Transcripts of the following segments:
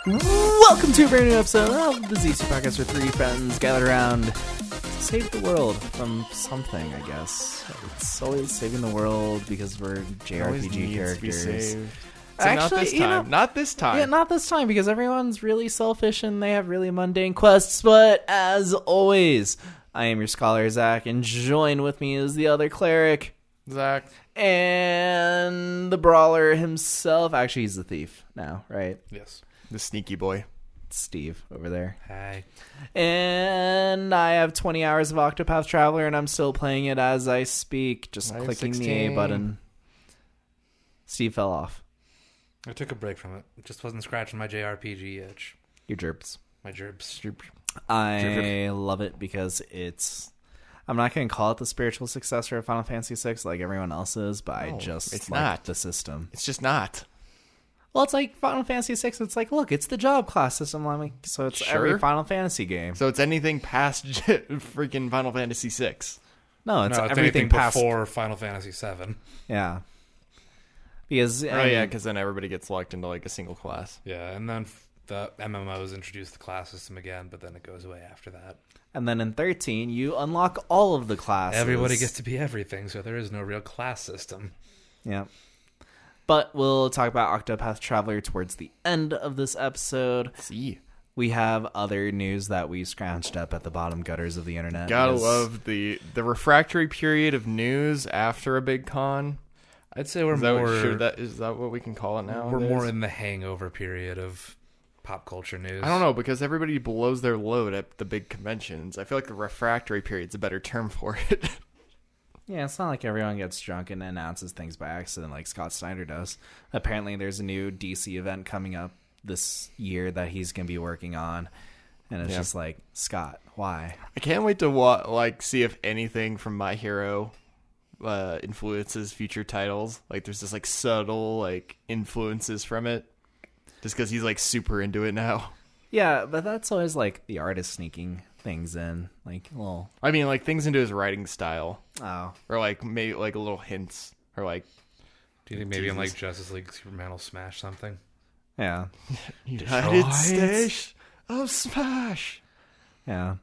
Welcome to a brand new episode of the ZC Podcast, where three friends gathered around to save the world from something, I guess. It's always saving the world because we're JRPG characters. Actually, not this time. Yeah, not this time, because everyone's really selfish and they have really mundane quests. But as always, I am your scholar, Zach, and joined with me is the other cleric, Zach. And the brawler himself. Actually, he's the thief now, right? Yes. The sneaky boy. Steve over there. Hi. And I have 20 hours of Octopath Traveler, and I'm still playing it as I speak. Just clicking the A button. Steve fell off. I took a break from it. It just wasn't scratching my JRPG itch. Your jerps. My gerbs. I love it because it's... I'm not going to call it the spiritual successor of Final Fantasy VI like everyone else is, but I just it's like not. the system. It's just not. Well, it's like Final Fantasy VI. It's like, look, it's the job class system. So it's every Final Fantasy game. So it's anything past freaking Final Fantasy VI. No, it's everything anything past... before Final Fantasy VII. Yeah. Because... because then everybody gets locked into like a single class. Yeah, and then the MMOs introduce the class system again, but then it goes away after that. And then in 13, you unlock all of the classes. Everybody gets to be everything, so there is no real class system. Yeah. But we'll talk about Octopath Traveler towards the end of this episode. See. We have other news that we scrounged up at the bottom gutters of the internet. Gotta love the refractory period of news after a big con. I'd say we're is that what we can call it now? We're more in the hangover period of pop culture news. I don't know, because everybody blows their load at the big conventions. I feel like the refractory period's a better term for it. Yeah, it's not like everyone gets drunk and announces things by accident like Scott Snyder does. Apparently there's a new DC event coming up this year that he's going to be working on. And it's just like, Scott, why? I can't wait to see if anything from My Hero influences future titles. Like there's just subtle influences from it. Just because he's super into it now. Yeah, but that's always the artist sneaking things in, little. I mean, things into his writing style. Oh, or maybe a little hints, or Do you think maybe in Justice League, Superman will smash something? Yeah. United States of Smash. Yeah.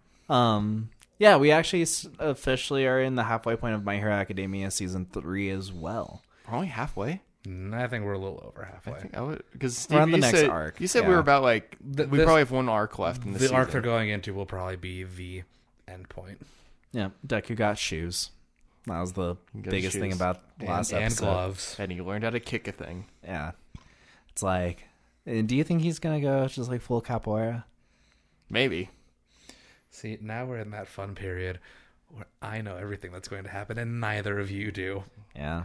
Yeah, we actually officially are in the halfway point of My Hero Academia season 3 as well. We're only halfway. I think we're a little over halfway. I think because we're on the next arc. You said we were about we probably have one arc left in the season. The arc they're going into will probably be the end point. Yeah, Deku got shoes. That was the biggest thing about last episode. And gloves. And he learned how to kick a thing. Yeah. It's do you think he's going to go just full capoeira? Maybe. See, now we're in that fun period where I know everything that's going to happen and neither of you do. Yeah.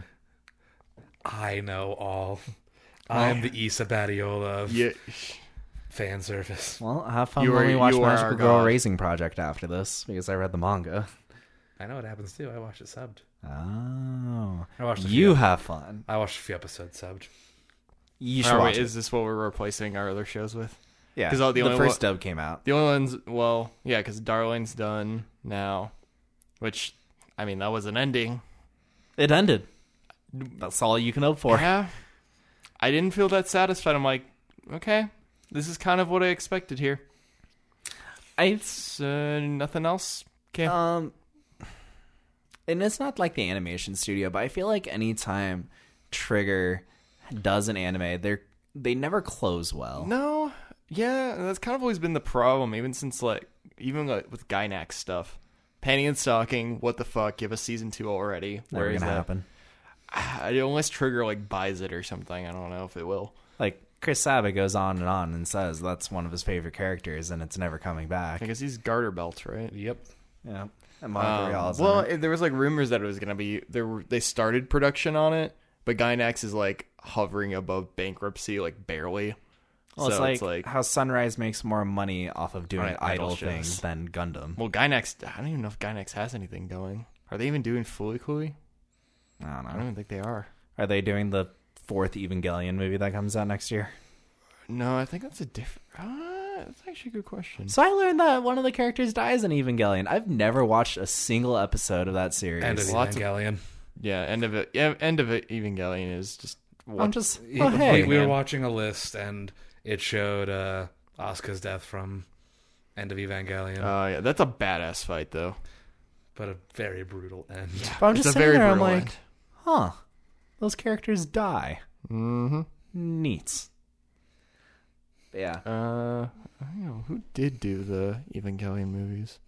I know all. I'm the Issa Badiola of fan service. Well, have fun when we watch Magical Girl Raising Project after this, because I read the manga. I know what happens too. I watched it subbed. Oh. Have fun. I watched a few episodes subbed. You should watch it. Is this what we're replacing our other shows with? Yeah, because the first dub came out. The only ones, because Darling's done now, which, I mean, that was an ending. It ended. That's all you can hope for. Yeah. I didn't feel that satisfied. I'm like, okay, this is kind of what I expected here. Nothing else? Okay. And it's not like the animation studio, but I feel like anytime Trigger does an anime, they never close well. No. Yeah, that's kind of always been the problem, even since with Gainax stuff. Panty and Stocking, what the fuck, give us season 2 already. Never gonna happen. Unless Trigger buys it or something, I don't know if it will. Chris Sabat goes on and says that's one of his favorite characters, and it's never coming back. I guess he's Garter Belt, right? Yep. Yeah. And Monica there was rumors that it was gonna be they started production on it, but Gainax is hovering above bankruptcy, barely. Well, so it's like how Sunrise makes more money off of doing idle things shows than Gundam. Well, Gainax, I don't even know if Gainax has anything going. Are they even doing Fooly Cooly? I don't know. I don't even think they are. Are they doing the 4th Evangelion movie that comes out next year? No, I think that's a different... that's actually a good question. So I learned that one of the characters dies in Evangelion. I've never watched a single episode of that series. End of Evangelion. Yeah, end of it. Yeah, end of it. Evangelion is just I'm just, oh, hey. We were watching a list, and it showed Asuka's death from End of Evangelion. Yeah, that's a badass fight, though. But a very brutal end. But I'm just It's a sitting very there, I'm brutal like, end. huh, those characters die. Mm-hmm. Neat. But yeah. I don't know, who did do the Evangelion movies?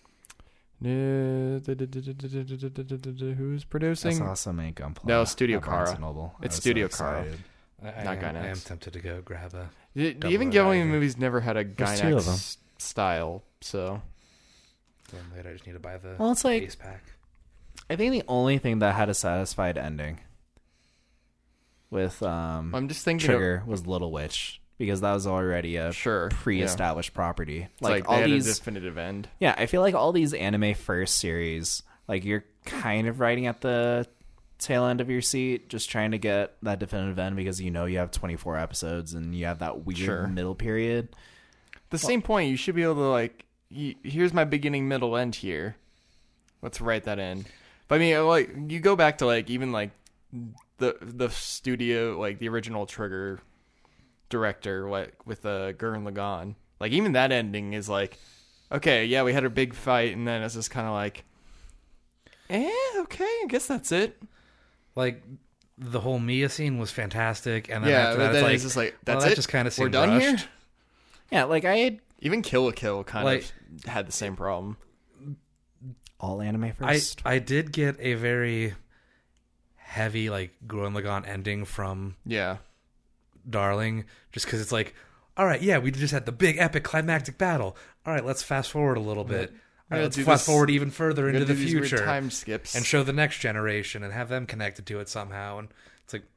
Who's I producing? saw some ink on No, Studio at Barnes Kara. and Noble. I It's was Studio so Kara. excited. I Gainax. am tempted to go grab a... The Double Evangelion Rider. movies never had a There's two of them. Gainax style, so Then later I just need to buy the Well, it's like, base pack. I think the only thing that had a satisfied ending with I'm just thinking. Trigger was Little Witch, because that was already a Sure, pre-established property. It's like they all had these, a definitive end. yeah, I feel like all these anime first series, like you're kind of riding at the tail end of your seat, just trying to get that definitive end because you know you have 24 episodes and you have that weird Sure. middle period. The same point, you should be able to like, here's my beginning, middle, end here. Let's write that in. But I mean, like you go back to like even like the studio, like the original Trigger director, like with Gurren Lagann. Like even that ending is like, okay, yeah, we had a big fight, and then it's just kind of like, okay, I guess that's it. Like, the whole Mia scene was fantastic, and then Yeah, after but that, then it's it's just like, well, that's that it. just kind of We're seemed done rushed. here. Yeah, like I had Even Kill la Kill kind Like- of had the same problem. all anime first. I did get a very heavy, like, Gurren Lagann ending from Yeah. Darling, just because it's like, all right, yeah, we just had the big epic climactic battle. All right, let's fast forward a little bit. All right, let's do fast this- forward even further We're into gonna the do these weird future time skips and show the next generation and have them connected to it somehow. And it's like,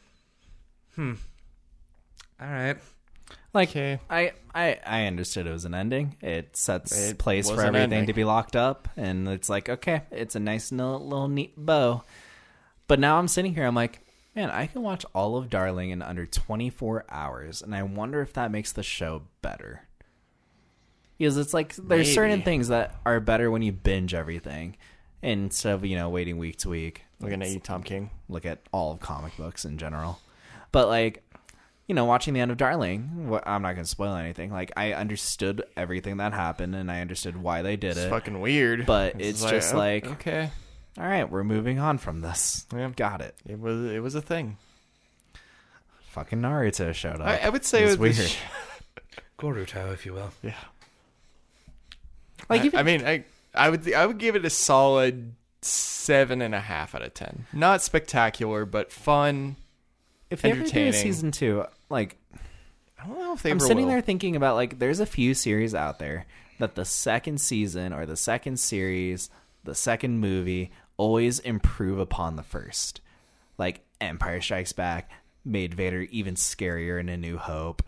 all right. Like Okay. I understood it was an ending. It sets It place was for an everything ending. to be locked up, and it's like, okay, it's a nice little neat bow. But now I'm sitting here, I'm like, man, I can watch all of Darling in under 24 hours, and I wonder if that makes the show better. Because it's like there's certain Maybe. things that are better when you binge everything instead of, waiting week to week. Looking at you, Tom King. Look at all of comic books in general. But like, watching the end of Darling, I'm not going to spoil anything. Like, I understood everything that happened, and I understood why they did It's it. fucking weird. But it's just like, okay, all right, we're moving on from this. Yeah. Got it. it was a thing. Fucking Naruto showed up. I would say it was with weird. Goruto, if you will. Yeah. Like, I mean, I would give it a solid 7.5 out of 10. Not spectacular, but fun. if they ever do a entertaining. season 2, like, I don't know if they I'm ever sitting will. there thinking about, like, there's a few series out there that the second season or the second series, the second movie, always improve upon the first. Like, Empire Strikes Back made Vader even scarier in A New Hope.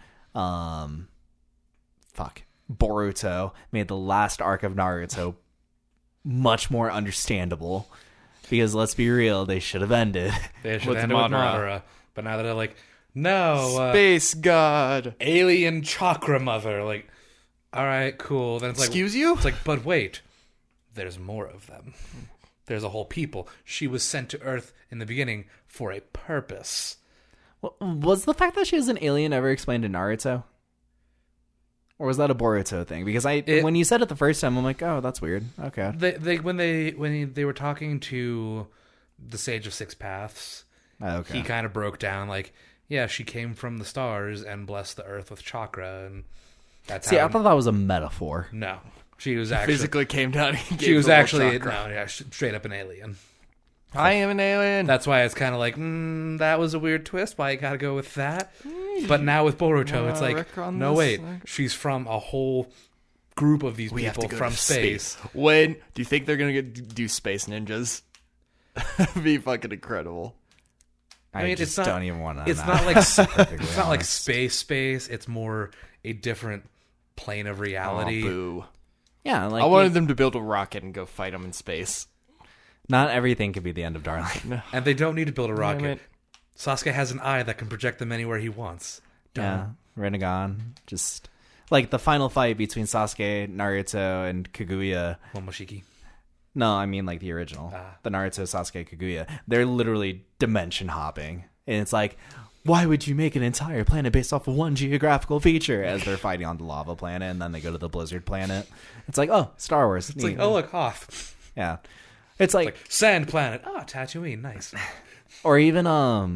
Boruto made the last arc of Naruto much more understandable. Because let's be real, they should have ended. They should With end it with Madara. Madara. But now that they're like, no, Space God. alien chakra mother. Like, all right, cool. Then it's like, Excuse you? It's like, but wait, there's more of them. There's a whole people. She was sent to Earth in the beginning for a purpose. Was the fact that she was an alien ever explained in Naruto? Or was that a Boruto thing? Because when you said it the first time, I'm like, oh, that's weird. Okay. When they were talking to the Sage of Six Paths, Okay. he kind of broke down like, yeah, she came from the stars and blessed the Earth with chakra, and that's See, how. I thought that was a metaphor. No, she was actually Physically came down and she gave was the little actually chakra. straight up an alien. I am an alien. That's why it's kind of like, that was a weird twist. Why you gotta go with that? But now with Boruto, it's like, Rick on no, this? wait, she's from a whole group of these We have people to go from to space. When do you think they're gonna do space ninjas? That'd be fucking incredible. I mean, just it's not- don't even want to. It's not like it's not like space. It's more a different plane of reality. Oh, boo. Yeah, like I wanted them to build a rocket and go fight them in space. not everything could be the end of Darling. And they don't need to build a rocket. it. Sasuke has an eye that can project them anywhere he wants. Yeah, Rinnegan. Just like the final fight between Sasuke, Naruto, and Kaguya. Momoshiki. No, I mean like the original. Ah. The Naruto, Sasuke, Kaguya. They're literally dimension hopping And it's like, why would you make an entire planet based off of one geographical feature? As they're fighting on the lava planet, and then they go to the blizzard planet. It's like, oh, Star Wars. It's like, oh, look, Hoth. Yeah. It's like Sand planet. Oh, Tatooine. Nice. or even,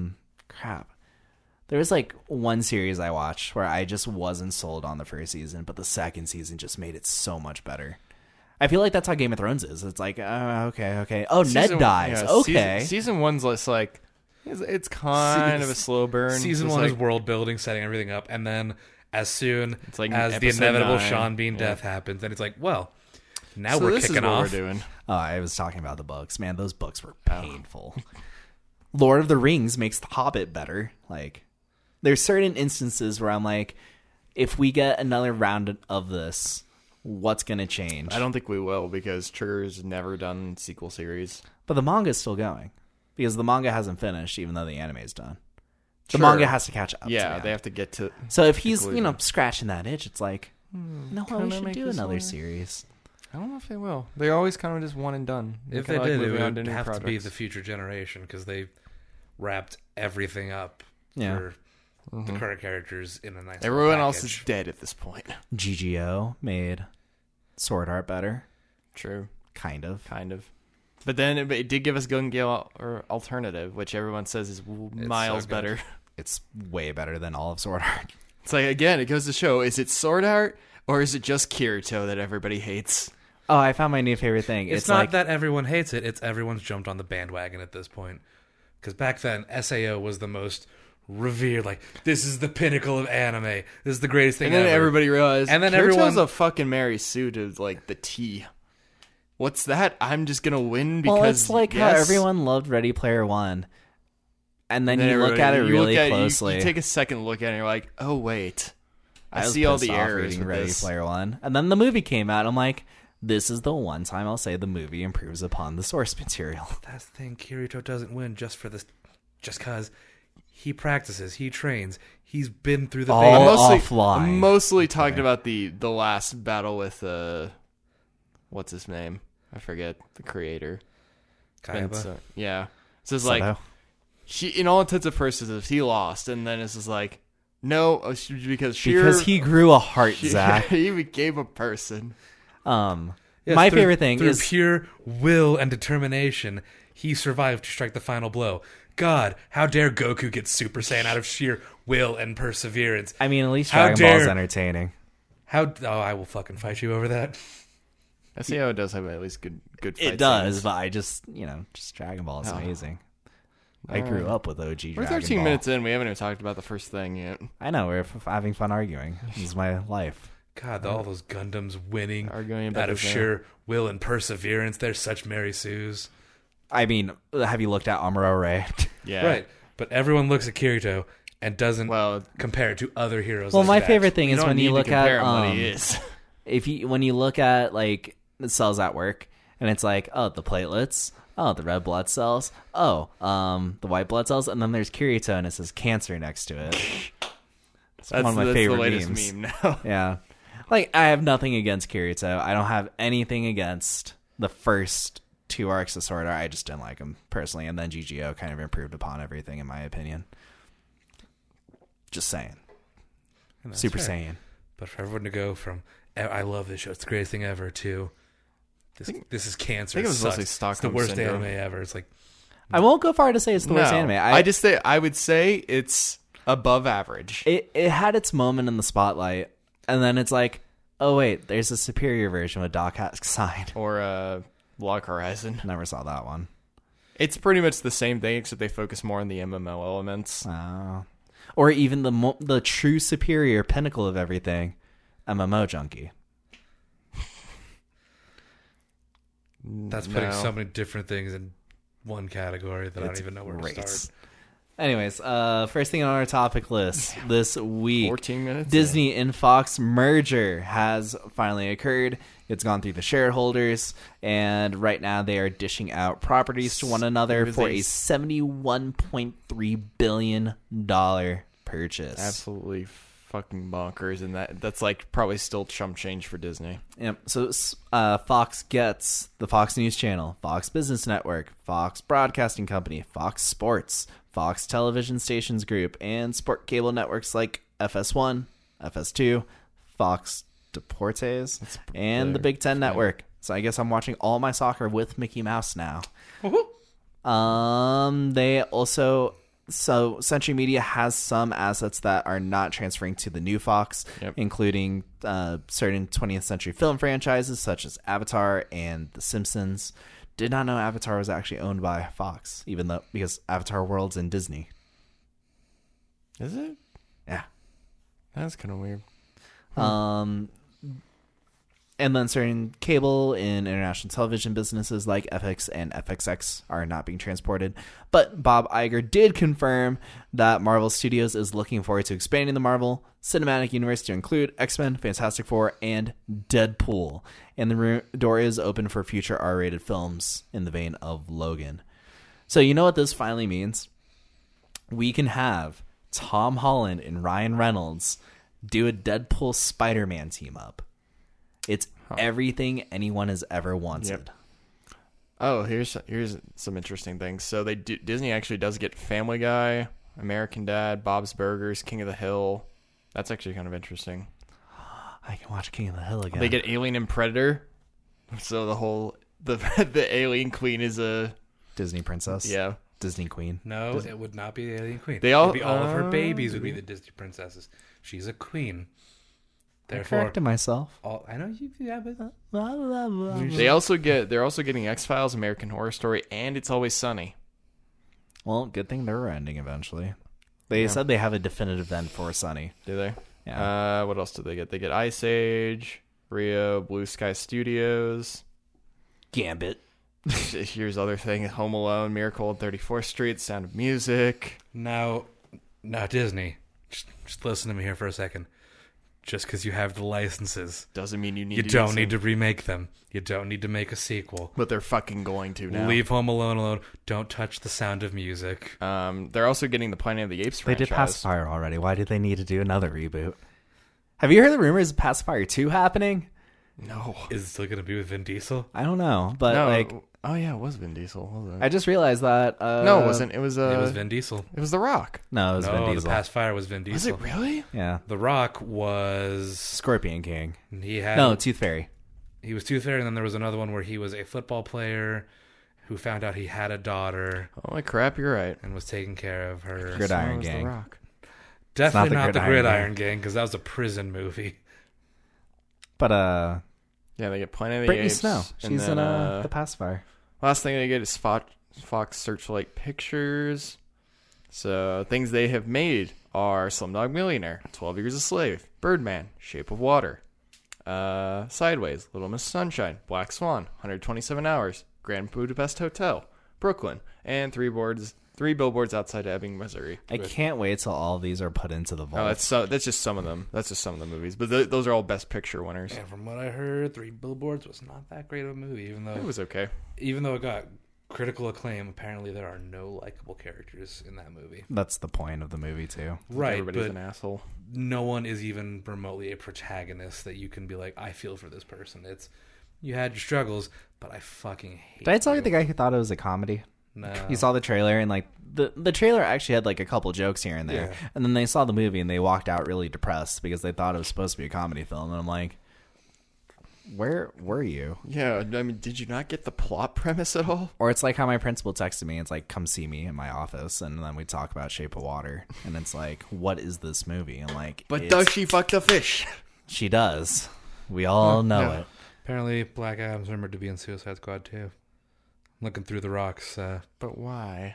crap. There was like one series I watched where I just wasn't sold on the first season, but the second season just made it so much better. I feel like that's how Game of Thrones is. It's like, okay. Oh, Ned dies. Okay. Season 1's less like, it's kind of a slow burn. Season It's 1 like, is world building, setting everything up, and then as soon It's like as the episode inevitable 9. Sean Bean death happens, then it's like, well, now so we're this is kicking what off. we're doing. Oh, I was talking about the books. Man, those books were painful. Lord of the Rings makes The Hobbit better. Like, there's certain instances where I'm like, if we get another round of this, what's going to change? I don't think we will because Trigger's never done sequel series. But the manga's still going. Because the manga hasn't finished, even though the anime's done. The Sure. manga has to catch up. Yeah, to the they have to get to. So if he's, conclusion. scratching that itch, it's like, no, we kinda should make do this another one. series. I don't know if they will. They're always kind of just one and done. If kinda they did, moving it on would new have to be projects. the future generation because they wrapped everything up Yeah. for the current characters in a nice Everyone little else is package. dead at this point. GGO made Sword Art better. True, Kind of. kind of. But then it did give us Gun Gale or Alternative, which everyone says is miles good. better. It's way better than all of Sword Art. It's like, again, it goes to show, is it Sword Art or is it just Kirito that everybody hates? Oh, I found my new favorite thing. It's not that everyone hates it; it's everyone's jumped on the bandwagon at this point. Because back then, SAO was the most revered. Like, this is the pinnacle of anime. This is the greatest thing And then ever. everybody realized, And then Kirito's everyone- a fucking Mary Sue to, like, the T. What's that? I'm just gonna win because... Well, it's like how yes. everyone loved Ready Player One. And then And you look at it you really look at closely. You take a second look at it and you're like, oh, wait. I was see all pissed the off errors reading with Ready this. Player One. And then the movie came out. I'm like, this is the one time I'll say the movie improves upon the source material. That's the thing. Kirito doesn't win just for this, just because he practices, he trains, he's been through the All beta. offline. I'm mostly talking about the last battle with what's his name? I forget the creator. Kayaba. Yeah. So it's like Sato. he, in all intents and purposes, he lost, and then it's just like, no, because Because he grew a heart, Zach. he became a person. My Yes, favorite thing through is pure will and determination, he survived to strike the final blow. God, how dare Goku get Super Saiyan out of sheer will and perseverance? I mean, at least How Dragon Ball is dare- entertaining. I will fucking fight you over that. I see how it does have at least good fight It does, scenes. but I just Dragon Ball is Oh. amazing. I grew up with OG We're Dragon 13 Ball. minutes in. We haven't even talked about the first thing yet. I know, we're having fun arguing. This is my life. God, all those Gundams winning Arguing about out of this, sheer will and perseverance. They're such Mary Sues. I mean, have you looked at Amuro Ray? Yeah. Right. But everyone looks at Kirito and doesn't Well, compare it to other heroes. Well, like my that. favorite thing you is don't when need you to look compare at him what he is. when you look at like the cells at work, and it's like, oh, the platelets, oh, the red blood cells, oh, the white blood cells, and then there's Kirito, and it says cancer next to it. It's one of my favorite the latest memes. meme now. Yeah, like I have nothing against Kirito. I don't have anything against the first two arcs of Sword Art. I just didn't like them personally, and then GGO kind of improved upon everything, in my opinion. Just saying, And that's Super fair. Saiyan. But for everyone to go from I love this show, it's the greatest thing ever, to this is cancer. I think it was sucks, mostly it's the Stockholm worst syndrome. anime ever. It's like, I won't go far to say it's the worst anime. I would say it's above average. It had its moment in the spotlight, and then it's like, oh wait, there's a superior version with Doc Sign. Or Log Horizon. Never saw that one. It's pretty much the same thing, except they focus more on the MMO elements. Or even the true superior pinnacle of everything, MMO Junkie. that's putting No. so many different things in one category that I don't even know where Great. to start. Anyways, first thing on our topic list this week. 14 minutes? Disney and Fox merger has finally occurred. It's gone through the shareholders, and right now they are dishing out properties to one another was for a a $71.3 billion purchase. Absolutely fucking bonkers, and that's like probably still chump change for Disney. Yep. So Fox gets the Fox News Channel, Fox Business Network, Fox Broadcasting Company, Fox Sports, Fox Television Stations Group, and sport cable networks like FS1, FS2, Fox Deportes, and the Big Ten Network. So I guess I'm watching all my soccer with Mickey Mouse now. They also... So Century Media has some assets that are not transferring to the new Fox, including certain 20th Century film franchises such as Avatar and The Simpsons. Did not know Avatar was actually owned by Fox, because Avatar World's in Disney. Is it? Yeah. That's kind of weird. And then certain cable and international television businesses like FX and FXX are not being transported. But Bob Iger did confirm that Marvel Studios is looking forward to expanding the Marvel Cinematic Universe to include X-Men, Fantastic Four, and Deadpool. And the door is open for future R-rated films in the vein of Logan. So you know what this finally means? We can have Tom Holland and Ryan Reynolds do a Deadpool Spider-Man team up. It's everything anyone has ever wanted. Yep. Oh, here's some interesting things. So Disney actually does get Family Guy, American Dad, Bob's Burgers, King of the Hill. That's actually kind of interesting. I can watch King of the Hill again. They get Alien and Predator. So the Alien Queen is a Disney princess. Yeah. Disney Queen. No, it would not be the Alien Queen. All of her babies would be the Disney princesses. She's a queen. Therefore, I corrected myself. I know you. Yeah, but they're also getting X-Files, American Horror Story, and It's Always Sunny. Well, good thing they're ending eventually. They said they have a definitive end for Sunny. Do they? Yeah. What else did they get? They get Ice Age, Rio, Blue Sky Studios, Gambit. Here's other thing: Home Alone, Miracle on 34th Street, Sound of Music. Now Disney. Just listen to me here for a second. Just because you have the licenses doesn't mean you don't need to remake them. You don't need to make a sequel. But they're fucking going to now. Leave Home Alone alone. Don't touch The Sound of Music. They're also getting the Planet of the Apes franchise. They did Pacifier already. Why did they need to do another reboot? Have you heard the rumors of Pacifier 2 happening? No. Is it still going to be with Vin Diesel? I don't know, but oh yeah, it was Vin Diesel. Wasn't it? I just realized that. No, it wasn't. It was Vin Diesel. It was The Rock. No, it was Vin Diesel. The Pacifier was Vin Diesel. Was it really? Yeah. The Rock was Scorpion King. Tooth Fairy. He was Tooth Fairy, and then there was another one where he was a football player who found out he had a daughter. Holy crap, you're right. And was taking care of her. Gridiron Gang. The Rock. Definitely not the Gridiron Gang, because that was a prison movie. But yeah, they get Planet of the Brittany Apes. Snow. She's in the Pacifier. Last thing they get is Fox Searchlight Pictures. So things they have made are Slumdog Millionaire, 12 Years a Slave, Birdman, Shape of Water, Sideways, Little Miss Sunshine, Black Swan, 127 Hours, Grand Budapest Hotel, Brooklyn, and three billboards outside Ebbing, Missouri. I can't wait till all these are put into the vault. That's just some of them. That's just some of the movies. But those are all Best Picture winners. And from what I heard, Three Billboards was not that great of a movie, even though it was okay. Even though it got critical acclaim, apparently there are no likable characters in that movie. That's the point of the movie too. Right, everybody's but an asshole. No one is even remotely a protagonist that you can be like, I feel for this person. It's you had your struggles, but I fucking hate. Did I tell you the guy who thought it was a comedy? No. He saw the trailer and the trailer actually had a couple jokes here and there. Yeah. And then they saw the movie and they walked out really depressed because they thought it was supposed to be a comedy film. And I'm like, where were you? Yeah, I mean, did you not get the plot premise at all? Or it's like how my principal texted me. It's like, come see me in my office. And then we talk about Shape of Water. And it's like, what is this movie? And but does she fuck the fish? She does. We all know it. Apparently Black Adam's rumored to be in Suicide Squad too. Looking through the rocks. But why?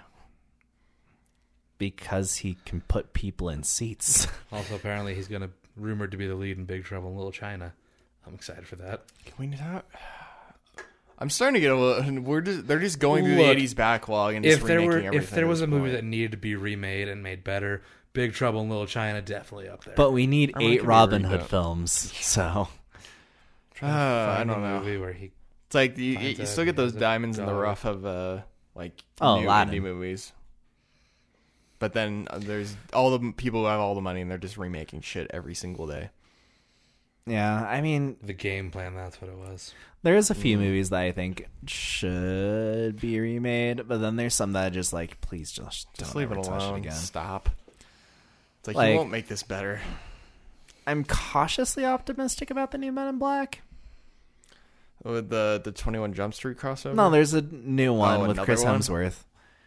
Because he can put people in seats. Also, apparently he's rumored to be the lead in Big Trouble in Little China. I'm excited for that. Can we not? I'm starting to get a little. They're just going through the '80s backlog and just remaking everything. If there was a movie that needed to be remade and made better, Big Trouble in Little China definitely up there. But we need 8 Robin Hood films, so I don't know. Movie where he it's like you still get those diamonds in the rough of Aladdin indie movies. But then there's all the people who have all the money and they're just remaking shit every single day. Yeah, I mean, The game plan, that's what it was. there's a few movies that I think should be remade, but then there's some that are just like, please just don't leave ever it touch alone. again. Stop. It's like, Like- you won't make this better. I'm cautiously optimistic about the new Men in Black. With the 21 Jump Street crossover? No, there's a new one with another Chris one? Hemsworth.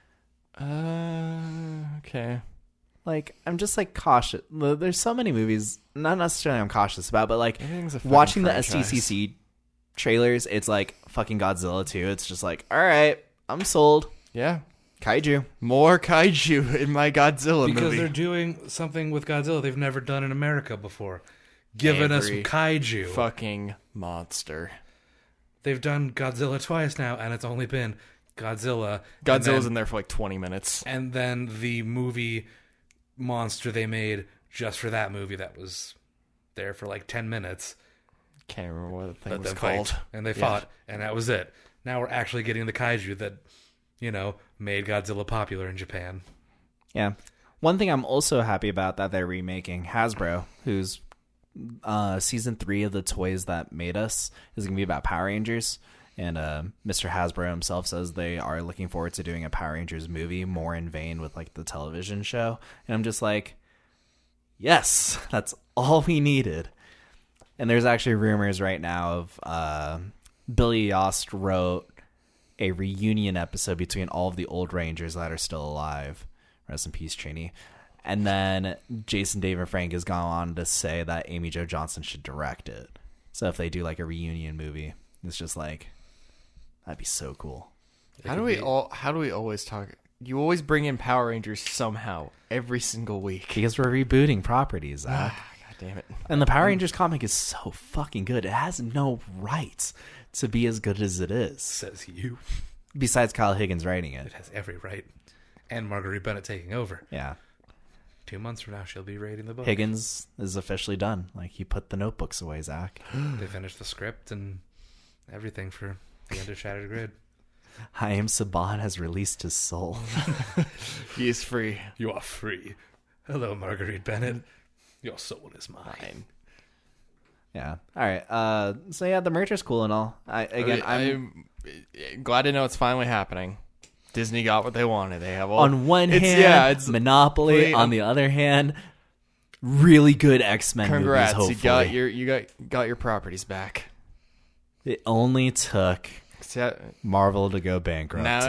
Okay. Like, I'm just like cautious. There's so many movies, not necessarily I'm cautious about, but like Everything's a fucking watching the franchise. SDCC trailers, it's like fucking Godzilla 2. It's just like, all right, I'm sold. Yeah. Kaiju. More kaiju in my Godzilla Because movie. they're doing something with Godzilla they've never done in America before. Giving us Every kaiju. fucking monster. They've done Godzilla twice now, and it's only been Godzilla. Godzilla's in there for like 20 minutes. And then the movie monster they made just for that movie that was there for like 10 minutes. Can't remember what the thing Let was them called. fight. And they fought, and that was it. Now we're actually getting the kaiju that, made Godzilla popular in Japan. Yeah. One thing I'm also happy about that they're remaking, Hasbro, who's season 3 of the Toys That Made Us is going to be about Power Rangers. And Mr. Hasbro himself says they are looking forward to doing a Power Rangers movie more in vein with like the television show. And I'm just like, yes, that's all we needed. And there's actually rumors right now of Billy Yost wrote a reunion episode between all of the old Rangers that are still alive. Rest in peace, Trini. And then Jason David Frank has gone on to say that Amy Jo Johnson should direct it. So if they do like a reunion movie, it's just like, that'd be so cool. How do we always talk? You always bring in Power Rangers somehow every single week. Because we're rebooting properties, Zach. God damn it. And the Power Rangers comic is so fucking good. It has no rights to be as good as it is. Says you. Besides Kyle Higgins writing it. It has every right. And Marguerite Bennett taking over. Yeah. 2 months from now, she'll be rating the book. Higgins is officially done. Like, he put the notebooks away, Zach. They finished the script and everything for the end of Shattered Grid. Chaim Saban has released his soul. He is free. You are free. Hello, Marguerite Bennett. Your soul is mine. Fine. Yeah. All right. So yeah, the merch is cool and all. I'm I'm glad to know it's finally happening. Disney got what they wanted. They have all on one hand, it's Monopoly. On the other hand, really good X-Men movies. Congrats, Hopefully, you got your properties back. it only took So, Marvel to go bankrupt. now to-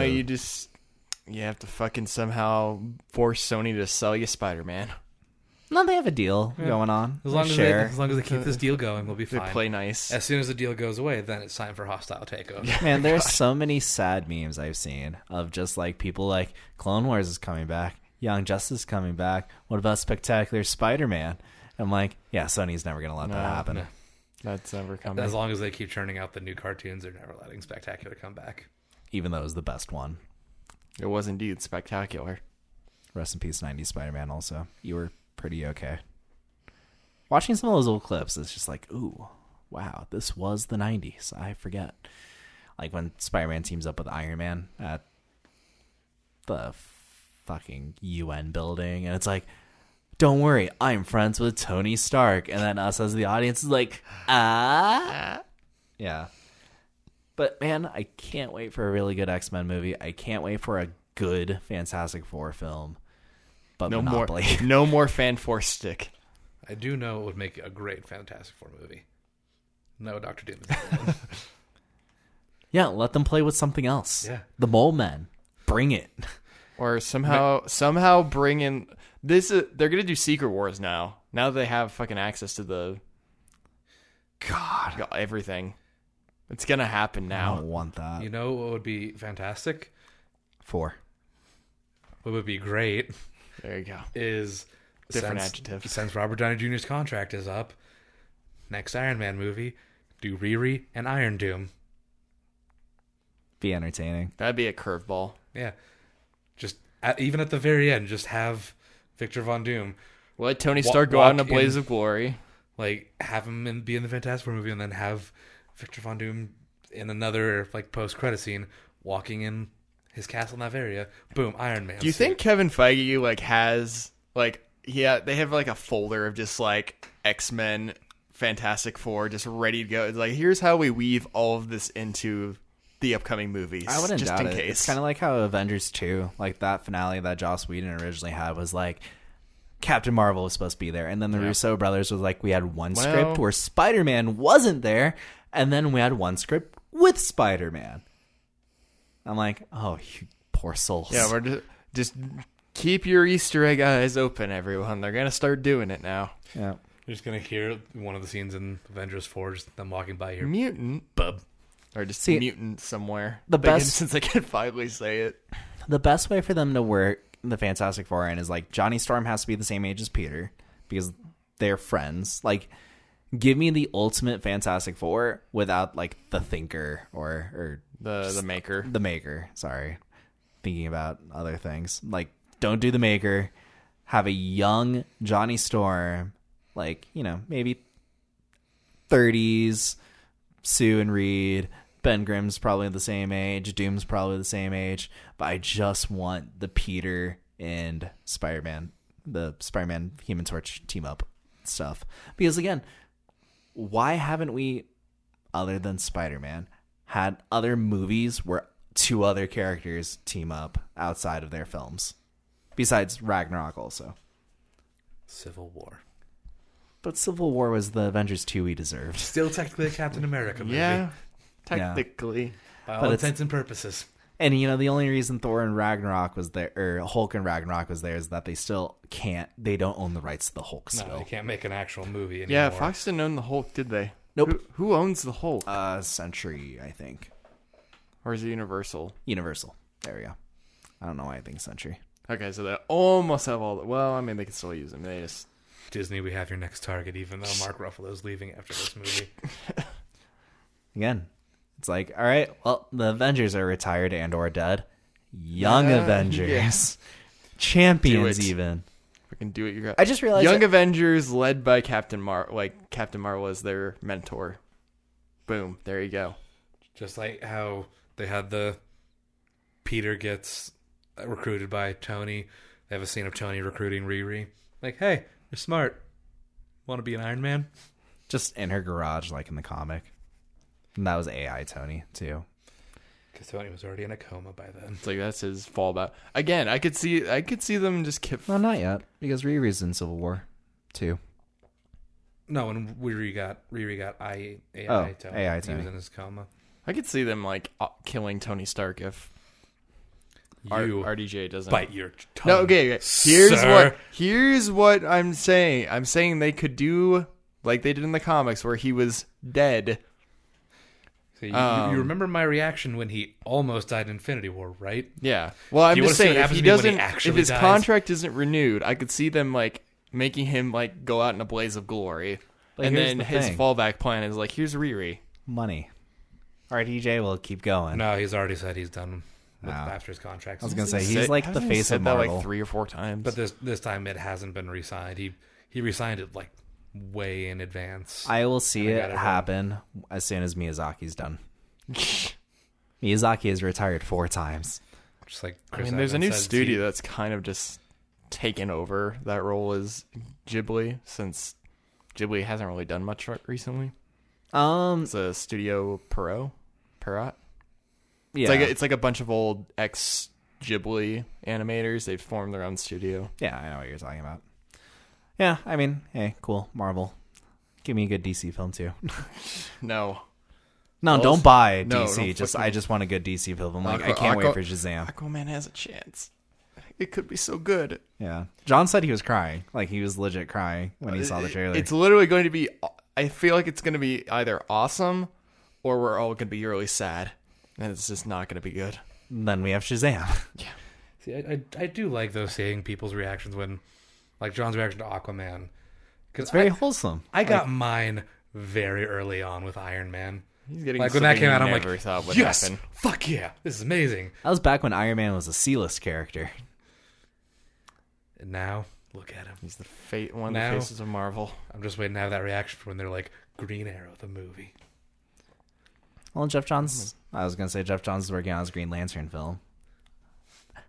you have to fucking somehow force Sony to sell you Spider-Man. No, they have a deal going on. As long as, Share. as long as they keep this deal going, we'll be They fine. play nice. As soon as the deal goes away, then it's time for hostile takeover. Man, there's so many sad memes I've seen of just like people like Clone Wars is coming back, Young Justice is coming back. What about Spectacular Spider-Man? I'm like, yeah, Sony's never gonna let that happen. no. That's never coming. As long as they keep churning out the new cartoons, they're never letting Spectacular come back. Even though it was the best one. It was indeed spectacular. Rest in peace, 90s Spider-Man. Also, you were pretty okay. Watching some of those old clips, it's just like, ooh, wow, this was the 90s. I forget. Like when Spider-Man teams up with Iron Man at the fucking UN building, and it's like, don't worry, I'm friends with Tony Stark. And then us as the audience is like, ah? Yeah. But man, I can't wait for a really good X-Men movie. I can't wait for a good Fantastic Four film. But No Monopoly. more, no more fan force stick. I do know it would make a great Fantastic Four movie. No, Dr. Doom is the one. Yeah, let them play with something else. Yeah. The Mole Men. Bring it. Or somehow bring in this. They're gonna do Secret Wars now. Now that they have fucking access to the everything, it's gonna happen I now. don't want that. You know what would be fantastic? 4. What would be great There you go. is Different since- adjective. Since Robert Downey Jr.'s contract is up, next Iron Man movie, do Riri and Iron Doom. Be entertaining. That'd be a curveball. Yeah. Just even at the very end, just have Victor Von Doom, Let Tony Stark go out in a walk blaze in- of glory. like have him be in the Fantastic Four movie, and then have Victor Von Doom in another like post credit scene walking in his castle in Latveria. Boom, Iron Man. Do you think Kevin Feige like has like they have like a folder of just like X-Men, Fantastic Four just ready to go? It's like, here's how we weave all of this into the upcoming movies. I wouldn't just doubt in it. case. It's kind of like how Avengers 2, like that finale that Joss Whedon originally had was like Captain Marvel was supposed to be there, and then the Russo brothers was like, we had one script where Spider-Man wasn't there, and then we had one script with Spider-Man. I'm like, oh, you poor souls. Yeah, we're just keep your Easter egg eyes open, everyone. They're gonna start doing it now. Yeah. You're just gonna hear one of the scenes in Avengers 4, just them walking by here. Mutant, Bub. or just See, mutant somewhere. the best- since I can finally say it. The best way for them to work the Fantastic Four in is like Johnny Storm has to be the same age as Peter because they're friends. Like, give me the ultimate Fantastic Four without like the Thinker or The Maker. the Maker. Sorry, thinking about other things. Like, don't do the Maker. Have a young Johnny Storm, like, you know, maybe 30s. Sue and Reed. Ben Grimm's probably the same age. Doom's probably the same age. But I just want the Peter and Spider-Man, the Spider-Man Human Torch team up stuff. Because again, why haven't we, other than Spider-Man, had other movies where two other characters team up outside of their films? Besides Ragnarok also. Civil War. But Civil War was the Avengers 2 we deserved. Still technically a Captain America movie. Yeah, technically. By all But it's- intents and purposes. And, you know, the only reason Thor and Ragnarok was there, or Hulk and Ragnarok was there, is that they still can't, they don't own the rights to the Hulk No, still. they can't make an actual movie anymore. Yeah, Fox didn't own the Hulk, did they? Nope. Who owns the Hulk? Century, I think. Or is it Universal? Universal. There we go. I don't know why I think Century. Okay, so they almost have all the... Well, I mean, they can still use them. They just... Disney, we have your next target, even though Mark Ruffalo's leaving after this movie. Again, it's like, all right, well, the Avengers are retired and or dead. Young Yeah, Avengers. Champions Do it. even. We can do it. You got I just realized Young that- Avengers led by Captain Marvel. Like, Captain Marvel as their mentor. Boom. There you go. Just like how they had the Peter gets recruited by Tony. They have a scene of Tony recruiting Riri. Like, hey, you're smart. Want to be an Iron Man? just in her garage like in the comic. And that was AI Tony, too. Because Tony was already in a coma by then. It's like, that's his fallback. Again, I could see them just keep... No, not yet, because Riri's in Civil War, too. No, when Riri got AI Oh, Tony. AI He Tony. was in his coma. I could see them, like, killing Tony Stark if You RDJ doesn't... bite your tongue. No, okay. sir. Here's what I'm saying. I'm saying they could do like they did in the comics where he was dead. So you remember my reaction when he almost died in Infinity War, right? Yeah. Well, I'm You just wanna see saying what if happens he to me when he doesn't, if actually his dies? contract isn't renewed, I could see them like making him like go out in a blaze of glory, But and here's then the his thing. fallback plan is like, here's Riri. Money. RDJ will keep going. No, he's already said he's done with No. after his contract. I was going to say, he's like the Hasn't he face said of that Marvel. like 3 or 4 times. But this time it hasn't been re-signed. He re-signed it like way in advance. I will see I got it it wrong. happen as soon as Miyazaki's done. Miyazaki has retired 4 times. Just like I Chris mean, there's a Evans new said, studio that's kind of just taken over that role as Ghibli, since Ghibli hasn't really done much recently. It's a Studio Perot. Yeah. It's like a bunch of old ex Ghibli animators. They've formed their own studio. Yeah, I know what you're talking about. Yeah, I mean, hey, cool, Marvel. Give me a good DC film too. No, No, Well, don't buy no, DC. don't Just fucking- I just want a good DC film. I'm like, I Aqua- can't wait Aqua- for Shazam. Aquaman has a chance. It could be so good. Yeah, John said he was crying. Like he was legit crying when he saw the trailer. It's literally going to be. I feel like it's going to be either awesome, or we're all going to be really sad, and it's just not going to be good. Then we have Shazam. See, I do like though seeing people's reactions when, like John's reaction to Aquaman. Because It's very wholesome. I got mine very early on with Iron Man. He's getting Like when that something came out, he I'm like, never thought would yes, happen. fuck yeah, this is amazing. That was back when Iron Man was a C-list character. And now look at him. He's the one of Now- the faces of Marvel. I'm just waiting to have that reaction for when they're like Green Arrow the movie. Well, Jeff Johns. I was gonna say Jeff Johns is working on his Green Lantern film.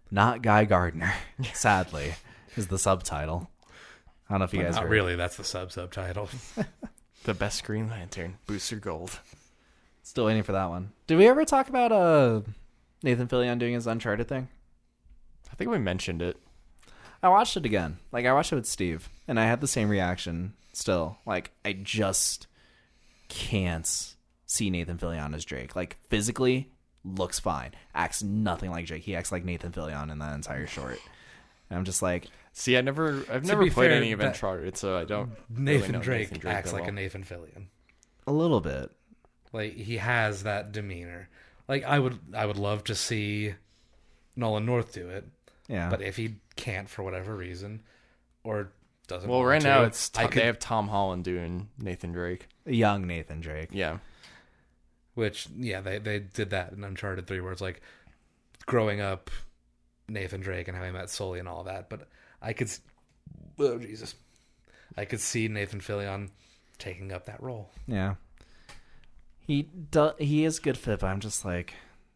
not Guy Gardner. Sadly, is the subtitle. I don't know if you guys Not heard. really. That's the subtitle. The best Green Lantern, Booster Gold. Still waiting for that one. Did we ever talk about Nathan Fillion doing his Uncharted thing? I think we mentioned it. I watched it again. Like, I watched it with Steve, and I had the same reaction still. Like, I just can't see Nathan Fillion as Drake. Like, physically, looks fine. Acts nothing like Drake. He acts like Nathan Fillion in that entire short. And I'm just like... See, I've never be played fair, any of Uncharted, so I don't Nathan really know Drake Nathan Drake acts that like a well. Nathan Fillion. A little bit. Like, he has that demeanor. Like, I would love to see Nolan North do it. Yeah. But if he can't for whatever reason, or doesn't Well, want right to, now it's I they have Tom Holland doing Nathan Drake. Young Nathan Drake. Yeah. Which, yeah, they did that in Uncharted 3, where it's like growing up Nathan Drake and how he met Sully and all that. But I could, oh Jesus, I could see Nathan Fillion taking up that role. Yeah. He is a good fit, but I'm just like,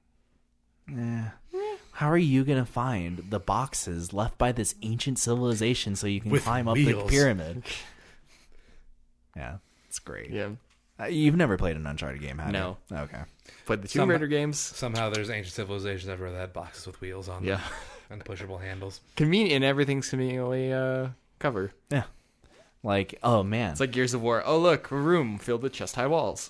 how are you going to find the boxes left by this ancient civilization so you can With climb up wheels. the pyramid? Yeah, it's great. Yeah. You've never played an Uncharted game, have No. you? Okay. Played the Tomb Raider games. Somehow there's ancient civilizations everywhere that had boxes with wheels on them Yeah. and pushable handles. Convenient, and everything's conveniently covered. Yeah. Like, oh man, It's like Gears of War. Oh, look, a room filled with chest-high walls.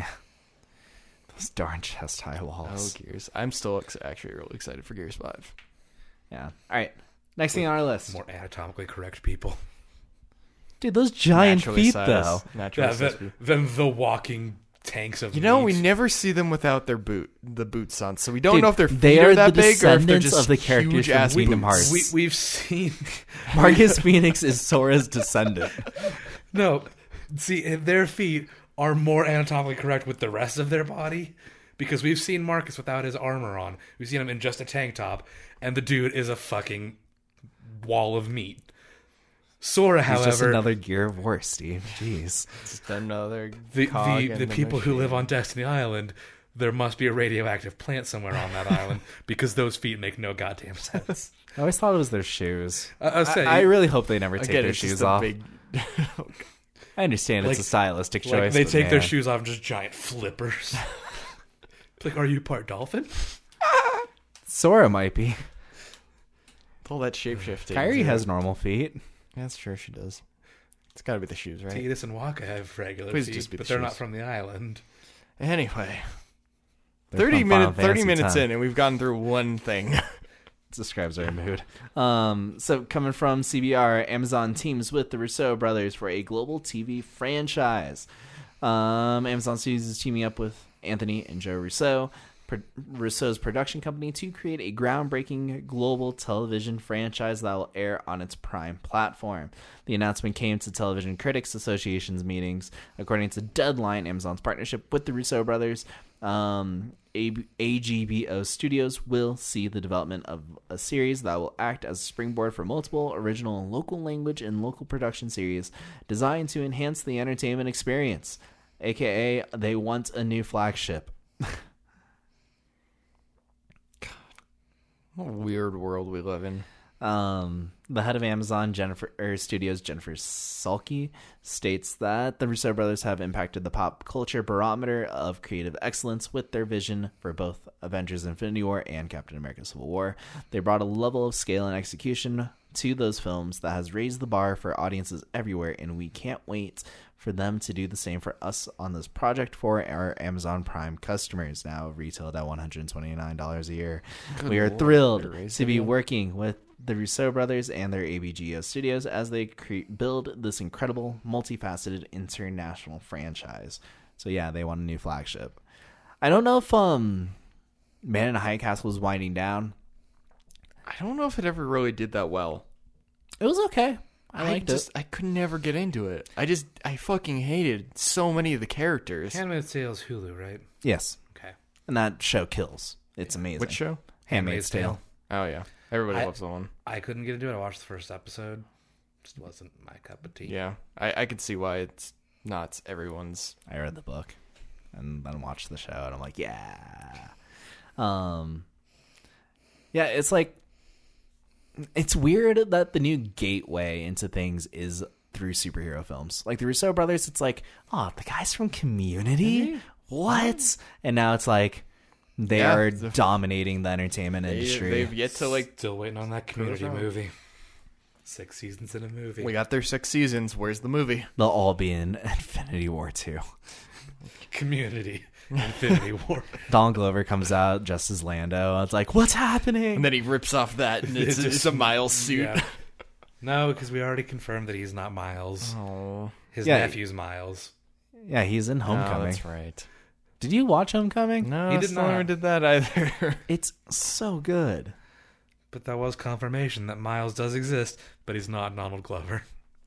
those darn chest high Oh, walls. Gears. I'm still actually really excited for Gears 5. Yeah. All right. Next thing on our list, More anatomically correct people. dude. Those giant Naturally feet, sized- though. Naturally Yeah, sized people. than the walking tanks of You know, we meat. never see them without the boots on, so we don't know if their feet they are are that the big or if they're descendants just of the characters huge from ass Kingdom boots. Hearts. We've seen Marcus Phoenix is Sora's descendant. no. See, their feet are more anatomically correct with the rest of their body because we've seen Marcus without his armor on. We've seen him in just a tank top, and the dude is a fucking wall of meat. Sora, He's just however, another Gear of War, Steve. Jeez. Just another the cog in the people who machine. live on Destiny Island, there must be a radioactive plant somewhere on that island because those feet make no goddamn sense. I always thought it was their shoes. I was saying, I really hope they never take Again, their it's shoes just a off. big. I understand it's Like- a stylistic like choice. they but take their man. shoes off and just giant flippers. It's like, are you part dolphin? Sora might be. All that shapeshifting. Kyrie has normal feet. That's true, she does. It's got to be the shoes, right? Tidus and Waka have regular Please feet, just be but the they're shoes. not from the island. Anyway, They're 30 from Final minutes. 30 Fantasy minutes 10. in, and we've gone through one thing. Describes our mood. So coming from CBR, Amazon teams with the Rousseau brothers for a global TV franchise. Amazon Studios is teaming up with Anthony and Joe Rousseau, Rousseau's production company, to create a groundbreaking global television franchise that will air on its Prime platform. The announcement came to Television Critics Association's meetings. According to Deadline, Amazon's partnership with the Rousseau brothers, AGBO Studios will see the development of a series that will act as a springboard for multiple original local language and local production series designed to enhance the entertainment experience. AKA, they want a new flagship. What a weird world we live in. The head of Amazon Studios, Jennifer Salke, states that the Rousseau brothers have impacted the pop culture barometer of creative excellence with their vision for both Avengers Infinity War and Captain America Civil War. They brought a level of scale and execution to those films that has raised the bar for audiences everywhere, and we can't wait for them to do the same for us on this project for our Amazon Prime customers, now retailed at $129 a year. We are Lord, thrilled they're raising to be it. working with the Rousseau brothers and their ABGO studios as they build this incredible, multifaceted international franchise. So yeah, they want a new flagship. I don't know if Man in a High Castle was winding down. I don't know if it ever really did that well. It was okay. I liked it. I could never get into it. I fucking hated so many of the characters. Handmaid's Tale is Hulu, right? Yes, Okay. and that show kills. It's amazing. Which show? Handmaid's Tale. Oh yeah, everybody I- loves that one. I couldn't get into it. I watched the first episode. Just wasn't my cup of tea. Yeah, I could see why it's not everyone's. I read the book and then watched the show, and I'm like, yeah. Yeah, it's like it's weird that the new gateway into things is through superhero films. Like the Russo brothers, it's like, oh, the guys from Community? What? And now it's like they are dominating the entertainment industry. They've yet to like. Still waiting on that Community movie. 6 seasons in a movie. We got their 6 seasons. Where's the movie? They'll all be in Infinity War 2. Community. Infinity War. Donald Glover comes out just as Lando. It's like, what's happening? And then he rips off that, and it's a Miles suit. Yeah. No, because we already confirmed that he's not Miles. Oh, His nephew's Miles. Yeah, he's in Homecoming. that's right. Did you watch Homecoming? No, He did still not. never did that either. It's so good. But that was confirmation that Miles does exist, but he's not Donald Glover.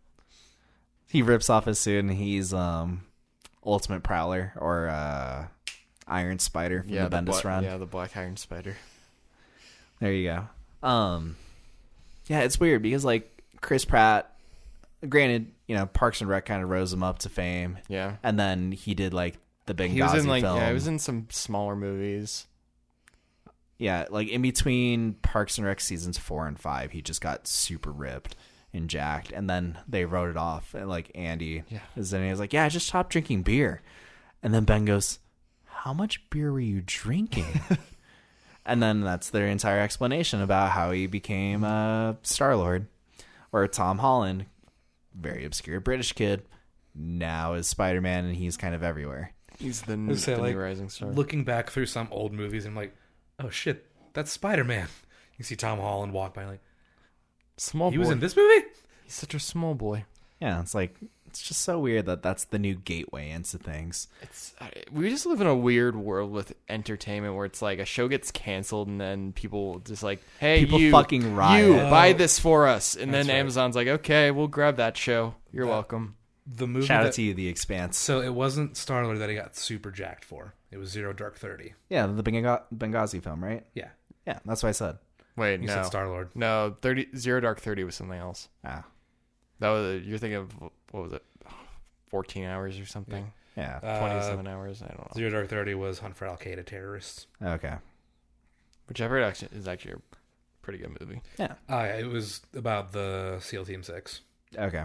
He rips off his suit and he's Ultimate Prowler or Iron Spider from the Bendis run. Yeah, the Black Iron Spider. There you go. Yeah, it's weird because like Chris Pratt, granted, you know, Parks and Rec kind of rose him up to fame. Yeah. And then he did like the Benghazi He was in film. he was in some smaller movies. Yeah, like in between Parks and Rec seasons 4 and 5, he just got super ripped and jacked, and then they wrote it off. And like Andy is in, he was like, "Yeah, I just stopped drinking beer," and then Ben goes, "How much beer were you drinking?" And then that's their entire explanation about how he became Star-Lord, or Tom Holland, very obscure British kid, now is Spider-Man, and he's kind of everywhere. He's the New rising star. Looking back through some old movies, I'm like, oh shit, that's Spider-Man. You see Tom Holland walk by, like, Small boy. he was in this movie? He's such a small boy. Yeah, it's like, it's just so weird that that's the new gateway into things. We just live in a weird world with entertainment where it's like a show gets canceled and then people just like, hey, People you fucking riot. you buy this for us, and That's then right. Amazon's like, okay, we'll grab that show. You're welcome. The movie Shout that, out to you, The Expanse. So it wasn't Star-Lord that he got super jacked for. It was Zero Dark 30. Yeah, the Benghazi film, right? Yeah. Yeah, that's what I said. Wait, You no, said Star-Lord. no, Zero Dark 30 was something else. Ah, That was you're thinking of what was it, 14 hours or something, yeah. 27 hours. I don't know. Zero Dark 30 was Hunt for Al-Qaeda terrorists. Okay. Whichever is actually a pretty good movie. Yeah. Yeah, it was about the SEAL Team 6. Okay.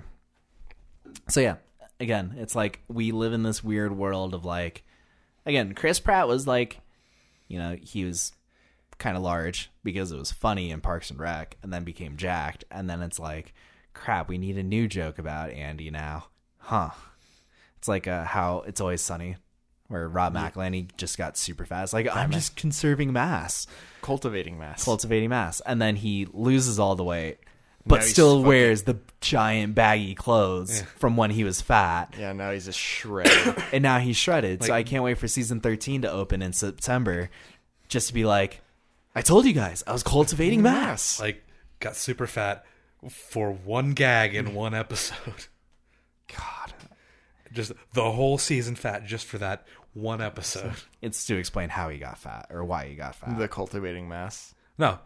So yeah, again, it's like we live in this weird world of like, again, Chris Pratt was like, you know, he was kind of large because it was funny in Parks and Rec, and then became jacked, and then it's like, crap, we need a new joke about Andy now, huh? It's like how It's Always Sunny, where Rob McElhenney just got super fast, like, I'm just conserving mass, Cultivating mass. cultivating mass, and then he loses all the weight, but Now he's still fucking- wears the giant baggy clothes from when he was fat, Yeah, now he's a shredder. and now he's shredded. So Like- I can't wait for season 13 to open in September, just to be like, I told you guys, I was cultivating mass. Like, got super fat for one gag in one episode. God, Just the whole season fat just for that one episode. it's to explain how he got fat or why he got fat. The cultivating mass. No,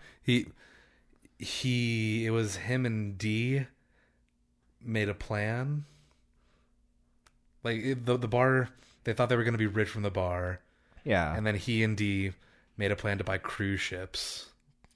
it was him and Dee made a plan. Like the bar, they thought they were going to be rich from the bar, Yeah, and then he and Dee made a plan to buy cruise ships.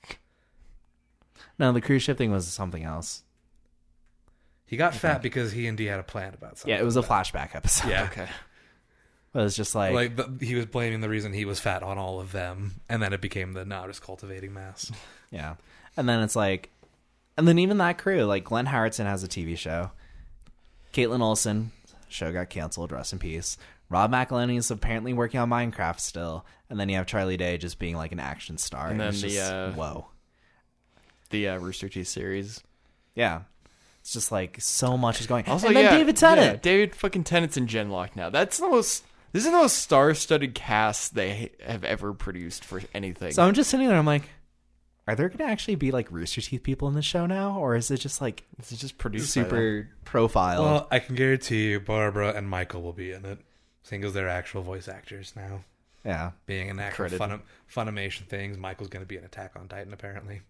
no, the cruise ship thing was something else. He got fat because he and Dee had a plan about something. Yeah, it was a flashback episode. Yeah. Okay. It was just like He was blaming the reason he was fat on all of them, and then it became just cultivating mass. yeah, and then it's like, and then even that crew, like Glenn Howerton has a TV show. Caitlin Olsen, show got canceled, rest in peace. Rob McElhenney is apparently working on Minecraft still, and then you have Charlie Day just being like an action star. And then it's just, whoa, The Rooster Teeth series. yeah, it's just like so much is going. Also, and then David Tennant. Yeah, David fucking Tennant's in Genlock now. This is the most star-studded cast they have ever produced for anything. So I'm just sitting there. I'm like, are there going to actually be like Rooster Teeth people in the show now, or is it just like This is just produced by them. super profile? Well, I can guarantee you Barbara and Michael will be in it. Seeing as they're actual voice actors now. yeah, Being an actual Credited. Funimation things, Michael's going to be in Attack on Titan, apparently.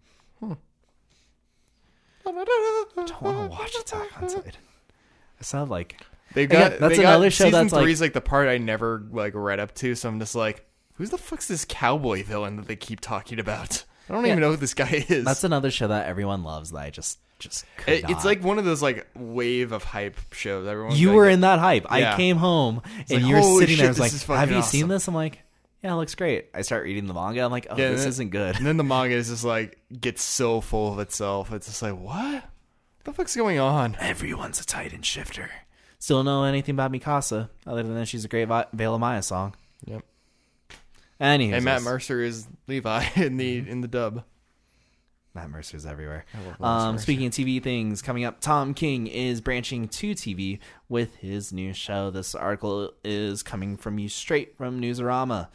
I don't want to watch Attack on Titan. I sound like They Yeah, got that's they got, another show season that's, like- 3's like the part I never like read up to, so I'm just like, who's the fuck's this cowboy villain that they keep talking about? I don't even know who this guy is. That's another show that everyone loves that I just could not. It's like one of those like wave of hype shows. Everyone's You like, were in that hype. Yeah. I came home and like, you were holy sitting there. I shit, was this is like, have fucking you seen awesome. this? I'm like, yeah, it looks great. I start reading the manga. I'm like, oh, Yeah, this and isn't good. And then the manga is just like gets so full of itself. It's just like, what the fuck's going on? Everyone's a Titan shifter. Still don't know anything about Mikasa other than that she's a great Veil of Maya song. Yep. Anyways, And Matt Mercer is Levi in the dub. Matt Mercer's everywhere. I love Matt Mercer. Speaking of TV things coming up, Tom King is branching to TV with his new show. This article is coming from you straight from Newsarama.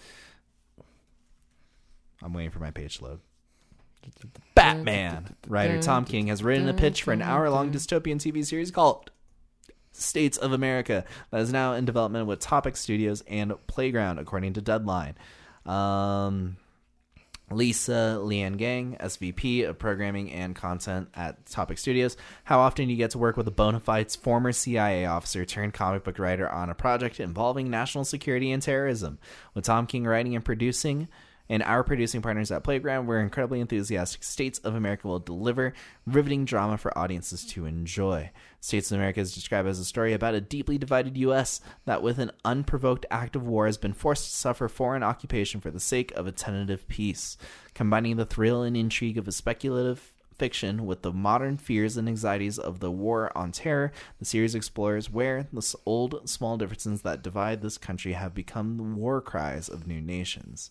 I'm waiting for my page to load. Batman. Writer Tom King has written a pitch for an hour-long dystopian TV series called States of America that is now in development with Topic Studios and Playground, according to Deadline. Lisa Lian Gang, SVP of Programming and Content at Topic Studios. How often you get to work with a bona fide former CIA officer turned comic book writer on a project involving national security and terrorism. With Tom King writing and producing, and our producing partners at Playground, we're incredibly enthusiastic. States of America will deliver riveting drama for audiences to enjoy. States of America is described as a story about a deeply divided U.S. that with an unprovoked act of war has been forced to suffer foreign occupation for the sake of a tentative peace. Combining the thrill and intrigue of a speculative fiction with the modern fears and anxieties of the war on terror, the series explores where the old small differences that divide this country have become the war cries of new nations.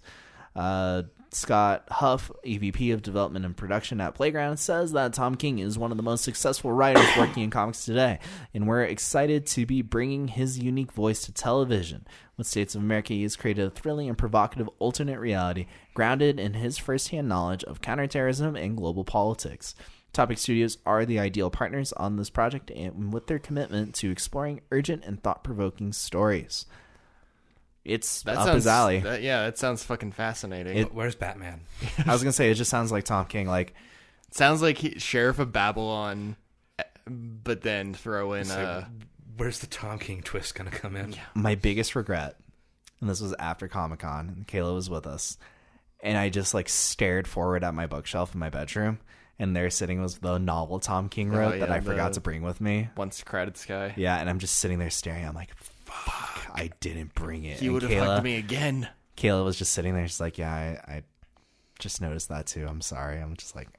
Scott Huff, EVP of Development and Production at Playground, says that Tom King is one of the most successful writers working in comics today, and we're excited to be bringing his unique voice to television. With States of America, he has created a thrilling and provocative alternate reality grounded in his firsthand knowledge of counterterrorism and global politics. Topic Studios are the ideal partners on this project, and with their commitment to exploring urgent and thought-provoking stories. It's up his alley. That sounds fucking fascinating. Where's Batman? I was gonna say it just sounds like Tom King. Like, sounds like Sheriff of Babylon, but then throw in Where's the Tom King twist gonna come in? my biggest regret, and this was after Comic-Con, and Kayla was with us, and I just like stared forward at my bookshelf in my bedroom, and there sitting was the novel Tom King wrote that I forgot to bring with me. Once Crowded Sky. Yeah, and I'm just sitting there staring. I'm like, fuck, I didn't bring it. He And would have hugged me again. Kayla was just sitting there. She's like, yeah, I just noticed that too. I'm sorry. I'm just like,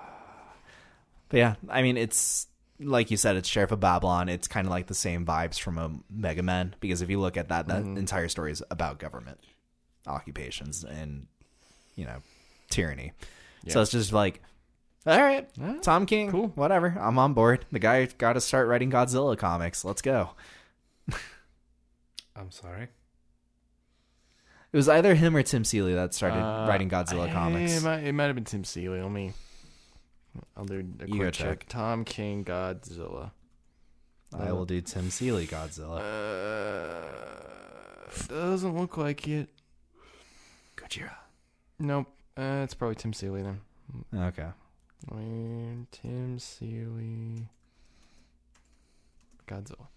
But yeah, I mean, it's like you said, it's Sheriff of Babylon. It's kind of like the same vibes from a Mega Man, because if you look at that entire story is about government occupations and, tyranny. Yeah. So it's just like, all right, Tom King, cool, whatever. I'm on board. The guy got to start writing Godzilla comics. Let's go. I'm sorry. It was either him or Tim Seeley that started writing Godzilla comics. It might have been Tim Seeley. I'll do a quick check. check. Tom King Godzilla. I will do Tim Seeley Godzilla. Doesn't look like it. Gojira. Nope. It's probably Tim Seeley then. Okay. Tim Seeley Godzilla.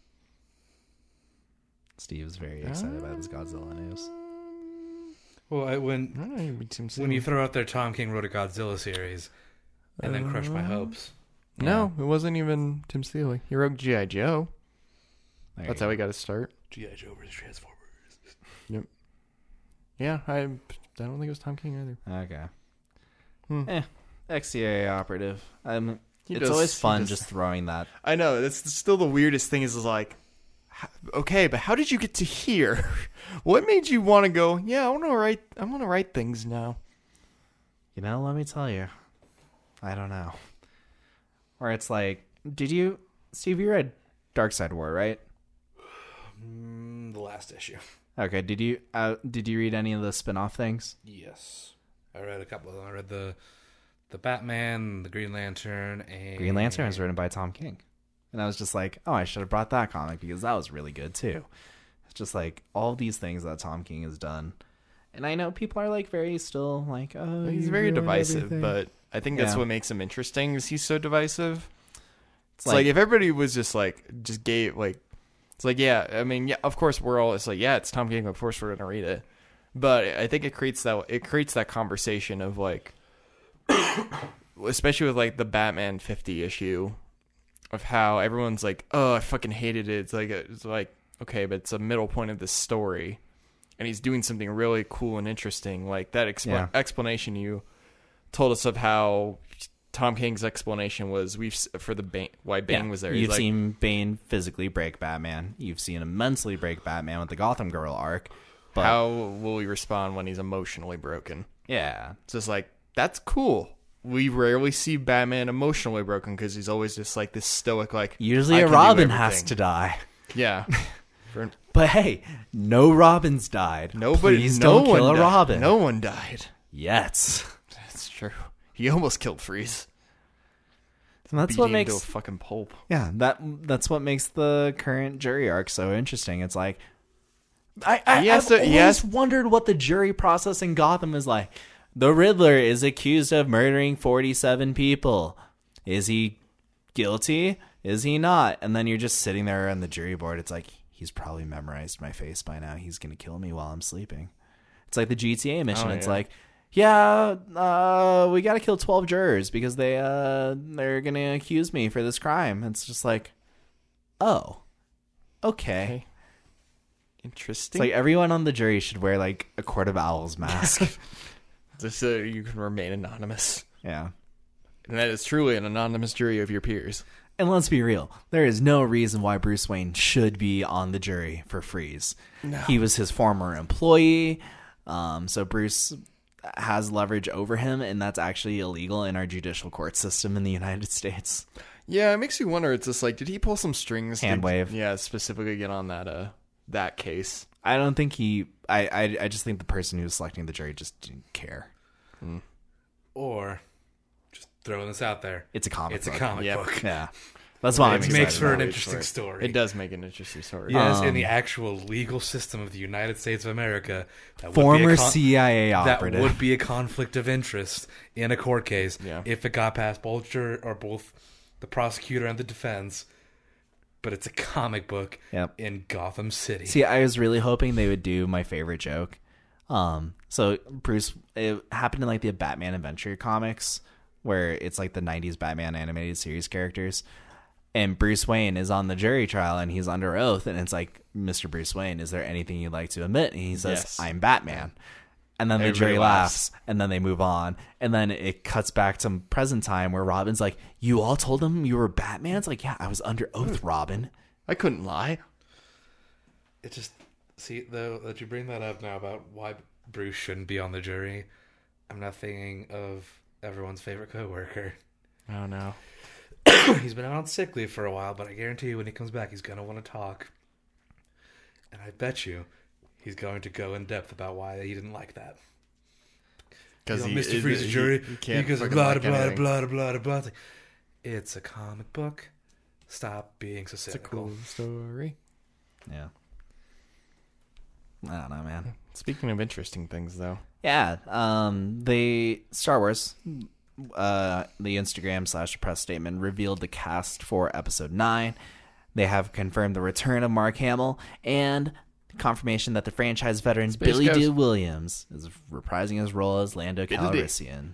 Steve is very excited about his Godzilla news. Well, when Tim when Seeley. you throw out there Tom King wrote a Godzilla series and then crush my hopes. No, it wasn't even Tim Seeley. He wrote G.I. Joe. That's how he got his start. G.I. Joe vs. Transformers. Yep. Yeah, I don't think it was Tom King either. Okay. XCA operative. It's does- always he fun does- just throwing that. I know. That's still the weirdest thing is like, okay, but how did you get to here? What made you want to go, yeah, I want to write things now. Let me tell you. I don't know. Where it's like, Steve, you read Dark Side War, right? The last issue. Okay, did you read any of the spin-off things? Yes. I read a couple of them. I read the Batman, the Green Lantern, and... Green Lantern was written by Tom King. And I was just like, oh, I should have brought that comic because that was really good too. It's just like all these things that Tom King has done. And I know people are like very still like, oh, He's very divisive, everything. but I think that's what makes him interesting is he's so divisive. It's like like if everybody was just gave it's like, yeah, I mean, yeah, of course it's like, yeah, it's Tom King, of course we're going to read it. But I think it creates that conversation of like, especially with like the Batman 50 issue, of how everyone's like, oh, I fucking hated it. It's like okay, but it's a middle point of this story, and he's doing something really cool and interesting. Like that explanation you told us of how Tom King's explanation was why Bane was there. You've seen Bane physically break Batman. You've seen him mentally break Batman with the Gotham Girl arc. But how will he respond when he's emotionally broken? Yeah. It's just like, that's cool. We rarely see Batman emotionally broken because he's always just like this stoic, like, usually a Robin has to die. Yeah. But hey, no Robins died. Please don't kill a Robin. No one died. Yet. That's true. He almost killed Freeze. And that's what makes him into a fucking pulp. Yeah, that's what makes the current jury arc so interesting. It's like I've always wondered what the jury process in Gotham is like. The Riddler is accused of murdering 47 people. Is he guilty? Is he not? And then you're just sitting there on the jury board. It's like, he's probably memorized my face by now. He's going to kill me while I'm sleeping. It's like the GTA mission. It's like, we got to kill 12 jurors because they're going to accuse me for this crime. It's just like, oh, okay. Interesting. It's like everyone on the jury should wear like a Court of Owls mask. Just so you can remain anonymous. Yeah. And that is truly an anonymous jury of your peers. And let's be real. There is no reason why Bruce Wayne should be on the jury for Freeze. No. He was his former employee. So Bruce has leverage over him, and that's actually illegal in our judicial court system in the United States. Yeah, it makes you wonder. It's just like, did he pull some strings? Hand wave. Yeah, specifically get on that case. I don't think he... I just think the person who was selecting the jury just didn't care. Or, just throwing this out there. It's a comic book. It's a comic book. Yeah. That's why it makes for an interesting story. It does make an interesting story. Yes, in the actual legal system of the United States of America, that former CIA operative. That would be a conflict of interest in a court case if it got past both the prosecutor and the defense. But it's a comic book in Gotham City. See, I was really hoping they would do my favorite joke. So Bruce, it happened in like the Batman Adventure comics, where it's like the 90s Batman animated series characters. And Bruce Wayne is on the jury trial and he's under oath. And it's like, Mr. Bruce Wayne, is there anything you'd like to admit? And he says, yes, I'm Batman. And then the jury laughs, and then they move on. And then it cuts back to present time where Robin's like, you all told him you were Batman? It's like, yeah, I was under oath, Robin. I couldn't lie. It just, see, though, that you bring that up now about why Bruce shouldn't be on the jury, I'm not thinking of everyone's favorite coworker. Oh, no. He's been out on sick leave for a while, but I guarantee you when he comes back, he's going to want to talk. And I bet you he's going to go in depth about why he didn't like that. Because Mr. Freeze's jury, he goes blah, blah, blah, blah, blah. It's a comic book. Stop being so cynical. It's a cool story. Yeah. I don't know, man. Speaking of interesting things, though. Yeah. The Star Wars, the Instagram / press statement revealed the cast for Episode 9. They have confirmed the return of Mark Hamill and confirmation that the franchise veteran Billy Dee Williams is reprising his role as Lando Calrissian.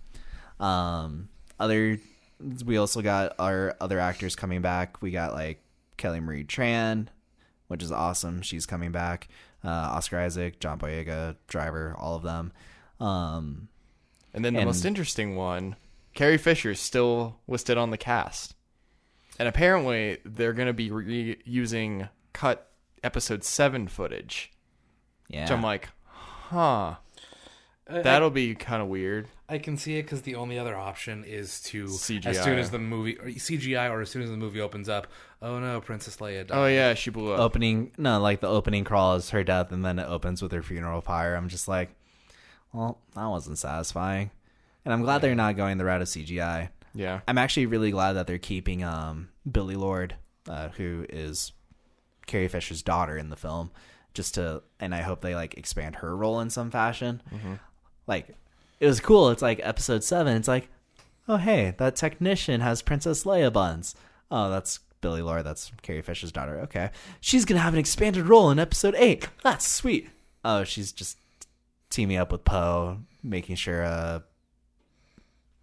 We also got our other actors coming back. We got like Kelly Marie Tran, which is awesome. She's coming back. Oscar Isaac, John Boyega, Driver, all of them. And then the most interesting one, Carrie Fisher is still listed on the cast. And apparently they're going to be using cut Episode 7 footage. Yeah. Which I'm like, huh. That'll be kind of weird. I can see it because the only other option is to CGI. As soon as the movie CGI, or as soon as the movie opens up, oh no, Princess Leia died. Oh yeah, she blew up. The opening crawl is her death, and then it opens with her funeral pyre. I'm just like, well, that wasn't satisfying, and I'm glad they're not going the route of CGI. Yeah, I'm actually really glad that they're keeping Billie Lourd, who is Carrie Fisher's daughter in the film, and I hope they like expand her role in some fashion. Mm-hmm. Like, it was cool. It's like Episode 7. It's like, oh, hey, that technician has Princess Leia buns. Oh, that's Billie Lourd. That's Carrie Fisher's daughter. Okay. She's going to have an expanded role in Episode 8. That's sweet. Oh, she's just teaming up with Poe, making sure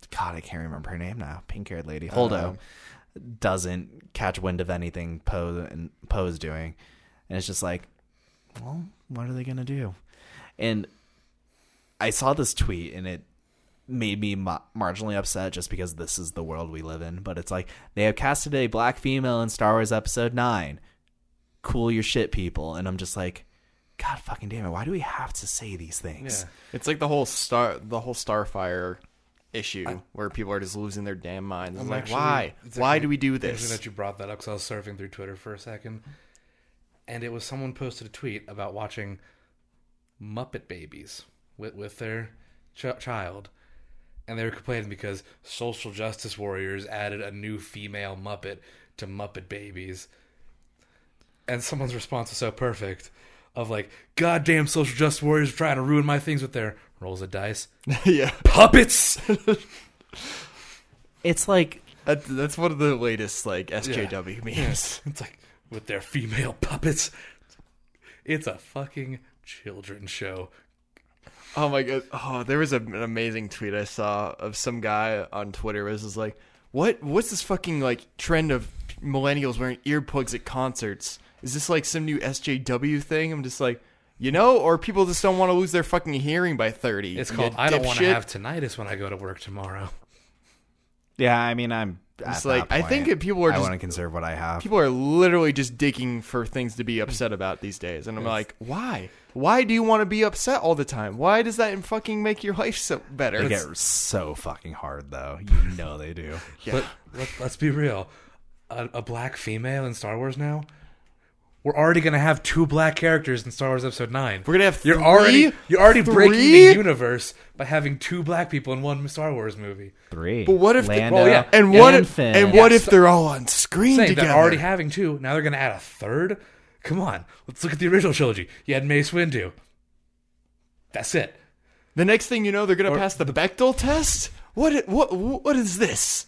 God, I can't remember her name now. Pink-haired lady. Holdo doesn't catch wind of anything Poe's doing. And it's just like, well, what are they going to do? And I saw this tweet, and it made me marginally upset just because this is the world we live in. But it's like, they have casted a black female in Star Wars Episode 9. Cool your shit, people. And I'm just like, God fucking damn it, why do we have to say these things? Yeah. It's like the whole Starfire issue where people are just losing their damn minds. I'm like, why? Why do we do this? Interesting that you brought that up, because I was surfing through Twitter for a second, and it was someone posted a tweet about watching Muppet Babies with their child, and they were complaining because social justice warriors added a new female Muppet to Muppet Babies, and someone's response was so perfect. Of like, goddamn social justice warriors trying to ruin my things with their rolls of dice. Yeah. Puppets! It's like... That's one of the latest, like, SJW memes. Yeah. It's like, with their female puppets. It's a fucking children's show. Oh my god. Oh, there was an amazing tweet I saw of some guy on Twitter where it was like, what's this fucking, like, trend of millennials wearing earplugs at concerts? Is this like some new SJW thing? I'm just like, or people just don't want to lose their fucking hearing by 30. It's called I don't want to have tinnitus when I go to work tomorrow. Yeah, I mean, I'm just like, I think people are just... I want to conserve what I have. People are literally just digging for things to be upset about these days. And I'm like, why? Why do you want to be upset all the time? Why does that fucking make your life so better? They get so fucking hard, though. You know they do. Yeah. But let's be real. A black female in Star Wars now? We're already going to have 2 black characters in Star Wars Episode 9. We're going to have 3? You're already breaking the universe by having 2 black people in one Star Wars movie. 3. But what if Lando and what if Finn. what if they're all on screen Saying together? They're already having 2. Now they're going to add a 3rd? Come on. Let's look at the original trilogy. You had Mace Windu. That's it. The next thing you know, they're going to pass the Bechdel test? What is this?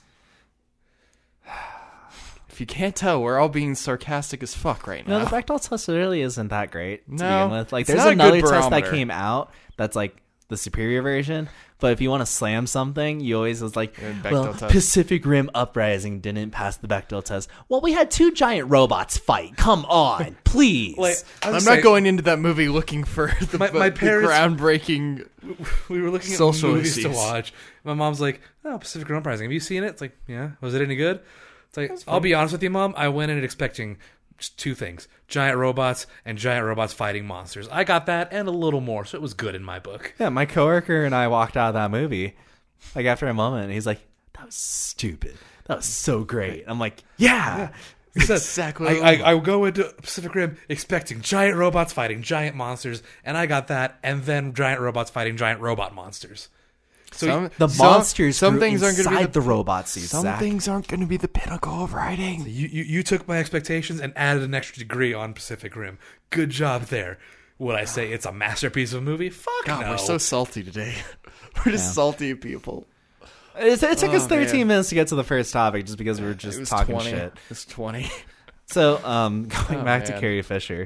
If you can't tell, we're all being sarcastic as fuck right now. No, the Bechdel test really isn't that great to No, begin with. Like, it's there's not a another good test that barometer. came out that's like the superior version. But if you want to slam something, you always was like, well, test. Pacific Rim Uprising didn't pass the Bechdel test. Well, we had 2 giant robots fight. Come on, please. Like, I'm not going into that movie looking for the parents- groundbreaking. We were looking at social movies issues. to watch. My mom's like, "Oh, Pacific Rim Uprising. Have you seen it?" It's like, "Yeah." Was it any good? It's like, I'll be honest with you, Mom. I went in it expecting just 2 things: giant robots and giant robots fighting monsters. I got that and a little more, so it was good in my book. Yeah, my coworker and I walked out of that movie like after a moment, and he's like, "That was stupid. That was so great." I'm like, "Yeah." Exactly. I go into Pacific Rim expecting giant robots fighting giant monsters, and I got that, and then giant robots fighting giant robot monsters. So Monsters some grew things aren't going to be inside the robot suits. Some things aren't going to be the pinnacle of writing. you took my expectations and added an extra degree on Pacific Rim. Good job there. Would I say it's a masterpiece of a movie? Fuck God, no. we're so salty today. We're just salty people. It took us 13 man. minutes to get to the first topic just because we were It just was talking 20. shit. It's 20. So, going back to man. Carrie Fisher,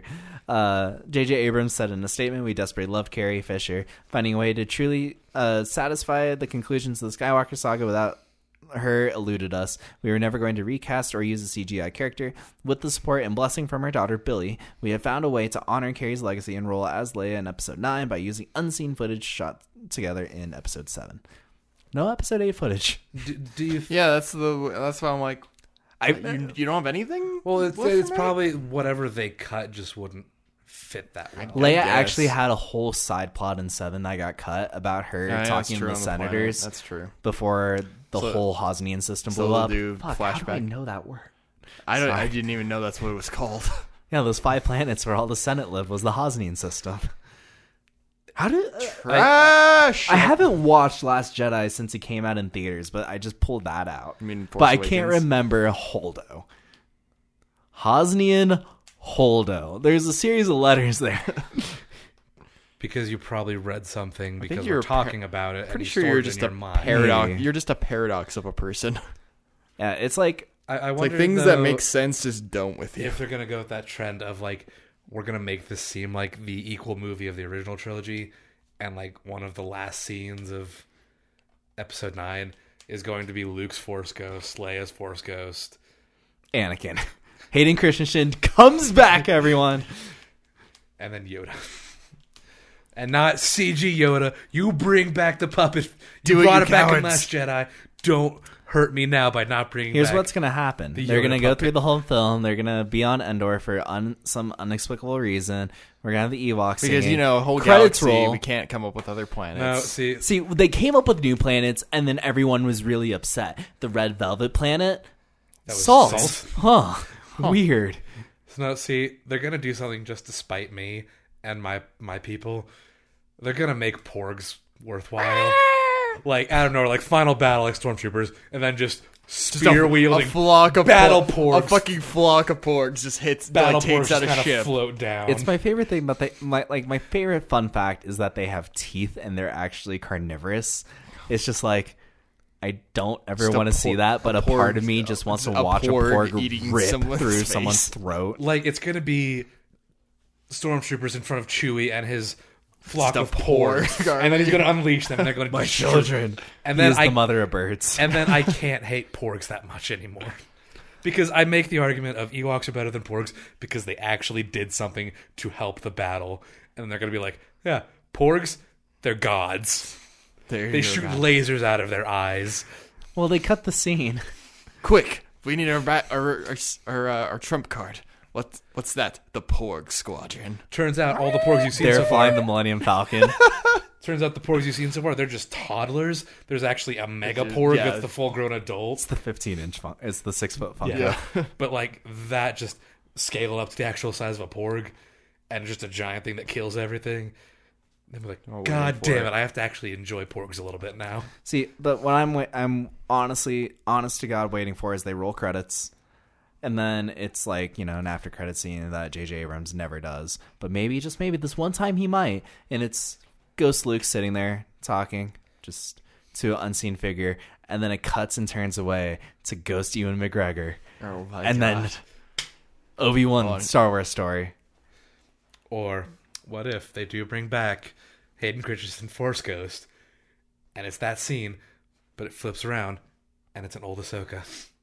J.J. Abrams said in a statement, "We desperately love Carrie Fisher. Finding a way to truly satisfy the conclusions of the Skywalker saga without her eluded us. We were never going to recast or use a CGI character. With the support and blessing from her daughter, Billy, we have found a way to honor Carrie's legacy and role as Leia in Episode 9 by using unseen footage shot together in Episode 7. No Episode 8 footage. Do you? Yeah, that's why I'm like, you don't have anything? Well, left it's for me? probably whatever they cut just wouldn't fit that well. Leia guess. actually had a whole side plot in 7 that got cut about her Yeah, talking to that's the true on the senators. planet. That's true. Before the So- whole Hosnian system so blew they'll up. do Fuck, how do I flashback. know that word? I Sorry. didn't even know that's what it was called. Yeah, those 5 planets where all the Senate lived was the Hosnian system. How did Trash! I haven't watched Last Jedi since it came out in theaters, but I just pulled that out. I mean, Force but I can't Awakens. remember Holdo. Hosnian Holdo. There's a series of letters there. Because you probably read something because you're we're talking about it. Pretty and you sure stored you're it just in a your mind. paradox. Hey. You're just a paradox of a person. Yeah, it's like I It's like wonder things that make sense just don't with you. if they're gonna go with that trend of like we're gonna make this seem like the equal movie of the original trilogy, and like one of the last scenes of Episode 9 is going to be Luke's Force Ghost, Leia's Force Ghost. Anakin. Hayden Christensen comes back, everyone. And then Yoda. And not CG Yoda. You bring back the puppet. You brought it back in Last Jedi. Don't hurt me now by not bringing Here's back what's going to happen. the They're Yoda going to go puppet. through the whole film. They're going to be on Endor for some inexplicable reason. We're going to have the Ewoks Because, singing. a whole Credits galaxy, roll. we can't come up with other planets. No, see, See, they came up with new planets, and then everyone was really upset. The Red Velvet planet? that was Salt. Huh. Weird. So no, see, they're gonna do something just to spite me and my people. They're gonna make porgs worthwhile. Like, I don't know, like final battle, like stormtroopers, and then just spear wielding a flock of battle porgs. porgs. A fucking flock of porgs just hits, battle takes porgs out just a kind of ship. float down. It's my favorite thing, but my favorite fun fact is that they have teeth and they're actually carnivorous. It's just like, I don't ever Just a want to see porg- that, but a a part porg- of me just wants to a watch a porg porg eating rip someone's through face. someone's throat. like it's gonna be stormtroopers in front of Chewie and his flock Just of a porg porgs, army. and then he's gonna unleash them, and they're going to Children. And then He is the mother of birds. And then I can't hate porgs that much anymore. Because I make the argument of Ewoks are better than porgs because they actually did something to help the battle. And they're going to be like, yeah, porgs, they're gods. There They you shoot go. lasers out of their eyes. Well, they cut the scene. Quick, we need our trump card. What's that? The Porg Squadron. Turns out all the porgs you've seen They're so far. flying the Millennium Falcon. Turns out the porgs you've seen so far, they're just toddlers. There's actually a mega porg yeah. that's the full grown adult. It's the 15-inch font. It's the 6-foot Funko. Yeah. But like that just scale up to the actual size of a porg and just a giant thing that kills everything. Then we're like, we're God waiting for damn it." it, I have to actually enjoy porgs a little bit now. See, but what I'm honestly, honest to God, waiting for is they roll credits, and then it's like, an after credit scene that J.J. Abrams never does. But maybe, just maybe, this one time he might, and it's Ghost Luke sitting there talking just to an unseen figure, and then it cuts and turns away to Ghost Ewan McGregor, Oh my and god. then Obi-Wan On. Star Wars story. Or what if they do bring back Hayden Christensen Force Ghost, and it's that scene, but it flips around, and it's an old Ahsoka.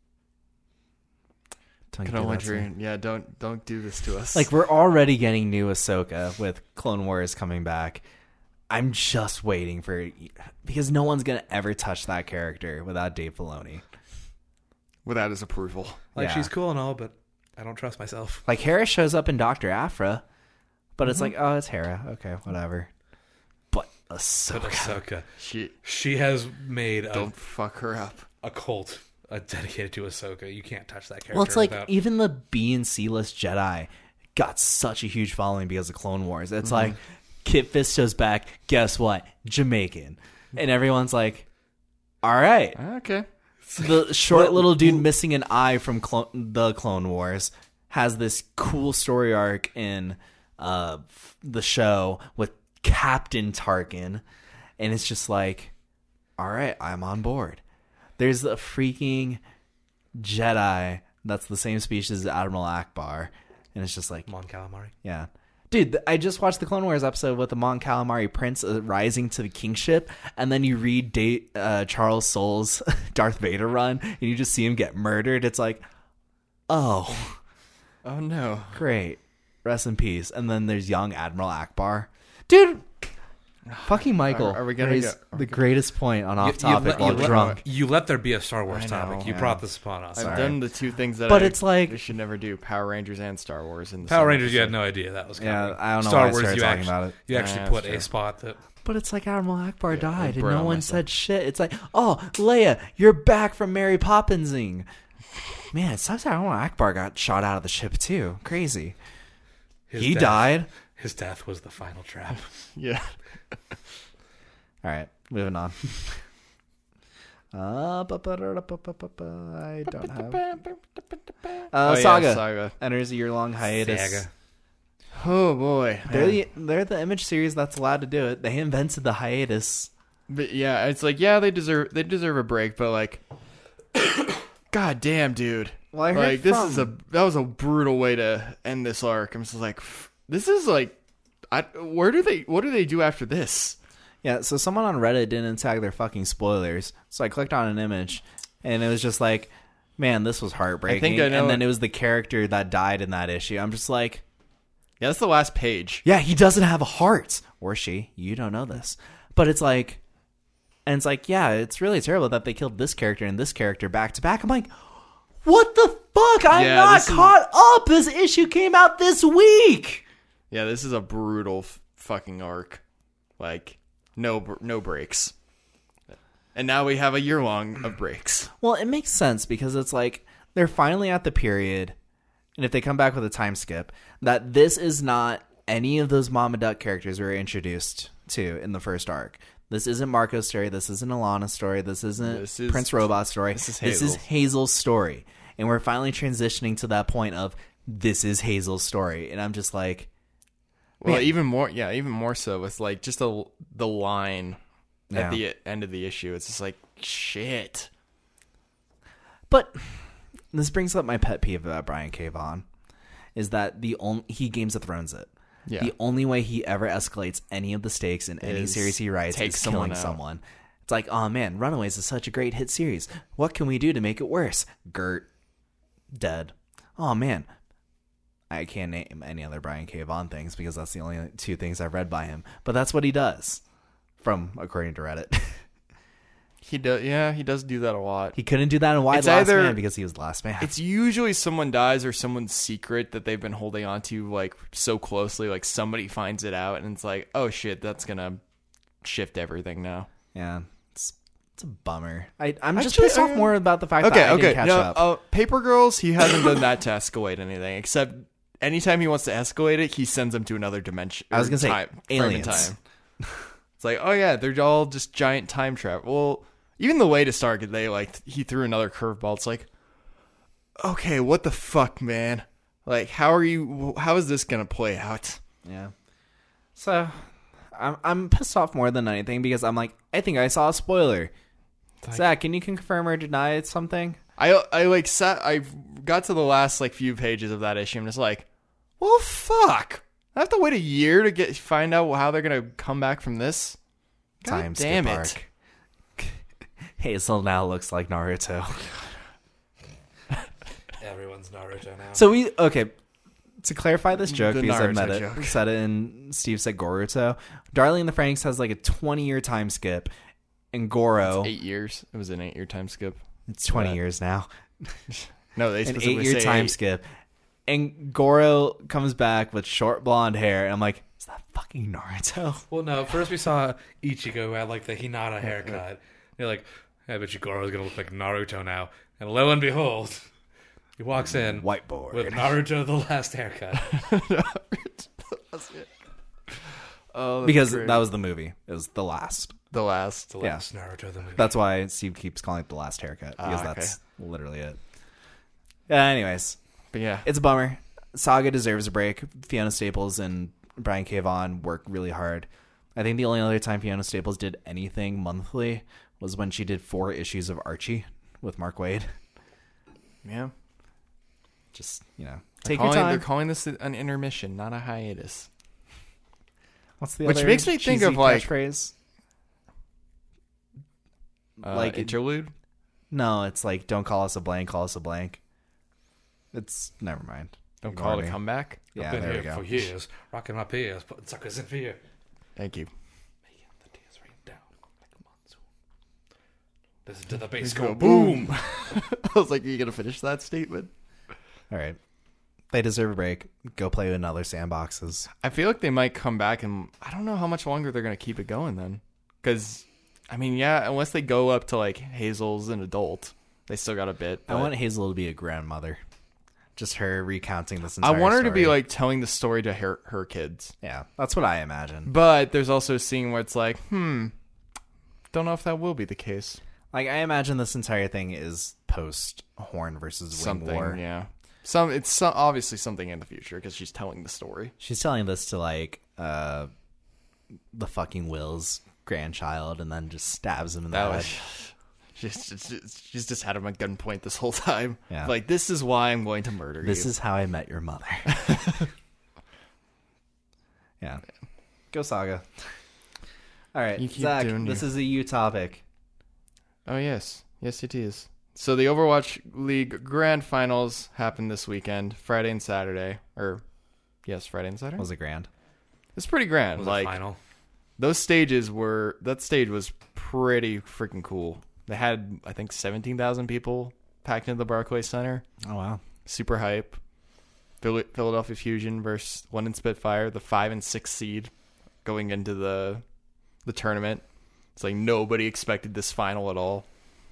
Don't Can do only that to me. dream. Yeah, don't do this to us. Like, we're already getting new Ahsoka with Clone Wars coming back. I'm just waiting for, because no one's gonna ever touch that character without Dave Filoni. without his approval. Like, Yeah. she's cool and all, but I don't trust myself. Like, Hera shows up in Dr. Aphra, but it's like, oh, it's Hera. Okay, whatever. But But Ahsoka. Ahsoka, she has made Don't fuck her up. a cult dedicated to Ahsoka. You can't touch that character. Well, it's like without... even the B and C list Jedi got such a huge following because of Clone Wars. It's like Kit Fisto's back. Guess what? Jamaican, and everyone's like, "All right." Okay. The short little dude missing an eye from the Clone Wars has this cool story arc in the show with Captain Tarkin, and it's just like, all right, I'm on board. There's a freaking Jedi that's the same species as Admiral Akbar, and it's just like, Mon Calamari. yeah. Dude, I just watched the Clone Wars episode with the Mon Calamari Prince rising to the kingship, and then you read Charles Soule's Darth Vader run, and you just see him get murdered. It's like, oh, Oh no. great. Rest in peace. And then there's young Admiral Akbar. Dude, fucking Michael. Are we gonna raised go- the greatest point on off You topic let- while you let- drunk. You let there be a Star Wars I know, topic. You yeah. brought this upon us. I've done the two things that But I it's like- they should never do: Power Rangers and Star Wars. In the Power same Rangers, you had episode. no idea that was coming. Yeah, I don't know Star why I Wars, started you talking actually, about it. You actually Yeah, put that's a true. spot that... But it's like Admiral Akbar died, and burned no one myself. said shit. It's like, oh, Leia, you're back from Mary Poppinsing. Man, it sucks that Admiral Akbar got shot out of the ship, too. Crazy. He died. His death was the final trap. Yeah. All right, moving on. I don't have. Oh, Saga yeah, Saga. enters a year-long hiatus. Saga. Oh boy. They're the image series that's allowed to do it. They invented the hiatus. But yeah, it's like they deserve a break, but like, god damn, dude. Well, I heard Like that was a brutal way to end this arc. I'm just like, this is like, what do they do after this? Yeah, so someone on Reddit didn't tag their fucking spoilers. So I clicked on an image, and it was just like, man, this was heartbreaking. I think I know and then it was the character that died in that issue. I'm just like, Yeah, that's the last page. yeah, he doesn't have a heart. Or she. You don't know this. But it's like, and it's like, yeah, it's really terrible that they killed this character and this character back to back. I'm like, what the fuck? I'm Yeah, not this is- caught up. This issue came out this week. Yeah, this is a brutal fucking arc. Like, no breaks. And now we have a year long of breaks. Well, it makes sense because it's like they're finally at the period, and if they come back with a time skip, that this is not any of those Mama Duck characters we were introduced to in the first arc. This isn't Marco's story. This isn't Alana's story. This isn't Prince Robot's story. This is This is Hazel's story. And we're finally transitioning to that point of this is Hazel's story. And I'm just like, Well, man. even more so with like just the line Yeah. at the end of the issue. It's just like, shit. But this brings up my pet peeve about Brian K. Vaughan, is that he Games of Thrones it. Yeah. The only way he ever escalates any of the stakes in any Is series he writes take is someone killing out. someone. It's like, oh man, Runaways is such a great hit series. What can we do to make it worse? Gert, dead. Oh man, I can't name any other Brian K. Vaughan things because that's the only two things I've read by him. But that's what he does, according to Reddit. He does. Yeah, he does do that a lot. He couldn't do that in Why It's the Last either- Man because he was the last man. It's usually someone dies or someone's secret that they've been holding on to like so closely. Like somebody finds it out and it's like, oh shit, that's gonna shift everything now. Yeah, it's a bummer. I'm just Actually, pissed off more about the fact that I didn't catch no, up. Paper Girls, he hasn't done that to escalate anything. Except anytime he wants to escalate it, he sends them to another dimension. I was gonna say frame of aliens. time. It's like, oh yeah, they're all just giant time travel. Well, even the way to start, he threw another curveball. It's like, okay, what the fuck, man? Like, how is this gonna play out? Yeah. So I'm pissed off more than anything because I'm like, I think I saw a spoiler. Zach, can you confirm or deny something? I got to the last few pages of that issue. I'm just like, well, fuck. I have to wait a year to find out how they're gonna come back from this. God Time damn skip it. arc. Hazel now looks like Naruto. Everyone's Naruto now. So to clarify this joke, The because I Naruto met it, joke. said it and Steve said Goruto. Darling in the Franxx has like a 20-year time skip, and Goro, 8 years. It was an 8-year time skip. it's 20 What? years now. No, they An specifically 8-year say time 8. skip. And Goro comes back with short blonde hair, and I'm like, is that fucking Naruto? Well, no. First we saw Ichigo who had like the Hinata haircut. You're like, I bet you Goro's gonna look like Naruto now. And lo and behold, he walks in Whiteboard. with Naruto the last haircut. Oh, that's Because great. that was the movie. It was the last. the last. The Yeah. last Naruto the movie. That's why Steve keeps calling it the last haircut, because okay. that's literally it. Yeah, anyways. But yeah, It's a bummer. Saga deserves a break. Fiona Staples and Brian K. Vaughan work really hard. I think the only other time Fiona Staples did anything monthly was when she did 4 issues of Archie with Mark Waid. yeah. Just, take your They're time. calling this an intermission, not a hiatus. What's the Which other makes me think cheesy of, like- catchphase? Like interlude. No, it's like, don't call us a blank, call us a blank. It's, never mind. Don't Ignore call it me. a comeback. Yeah, I've been there we here go. for years, rocking my peers, putting suckers in fear. Thank you. Making the tears rain down like a monsoon. Listen to the bass Go go boom. boom. I was like, are you gonna finish that statement? All right. They deserve a break. Go play with another sandboxes. I feel like they might come back, and I don't know how much longer they're gonna keep it going then. Because, I mean, yeah, unless they go up to Hazel's an adult, they still got a bit. I but- want Hazel to be a grandmother. Just her recounting this I entire want her to be story. telling the story to her kids. Yeah, that's what I imagine. But there's also a scene where it's like, don't know if that will be the case. Like, I imagine this entire thing is post Horn versus Wing Something, War. yeah. It's obviously something in the future because she's telling the story. She's telling this to the fucking Will's grandchild, and then just stabs him in the That head. was she's just had him at gunpoint this whole time. Yeah. Like, this is why I'm going to murder you. This is how I met your mother. Yeah. Go Saga. All right, You keep Zach, doing this you. is a you topic. Oh, yes. Yes, it is. So the Overwatch League Grand Finals happened this weekend, Friday and Saturday. Friday and Saturday? Was it grand? It's pretty grand. Was like, it final? that stage was pretty freaking cool. They had, I think, 17,000 people packed into the Barclays Center. Oh, wow. Super hype. Philadelphia Fusion versus London Spitfire, the 5 and 6 seed going into the tournament. It's like nobody expected this final at all.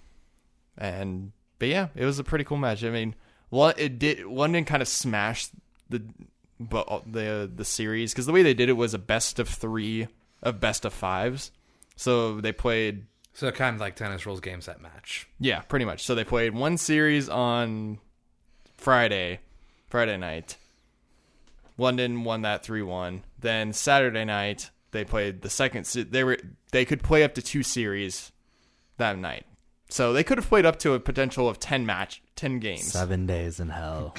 But yeah, it was a pretty cool match. I mean, London kind of smashed the series because the way they did it was a best of 3 of best of 5s. So they played. So kind of like tennis rules game set match. Yeah, pretty much. So they played one series on Friday night. London won that 3-1. Then Saturday night they played the second. They could play up to 2 series that night. So they could have played up to a potential of 10 games. 7 days in hell.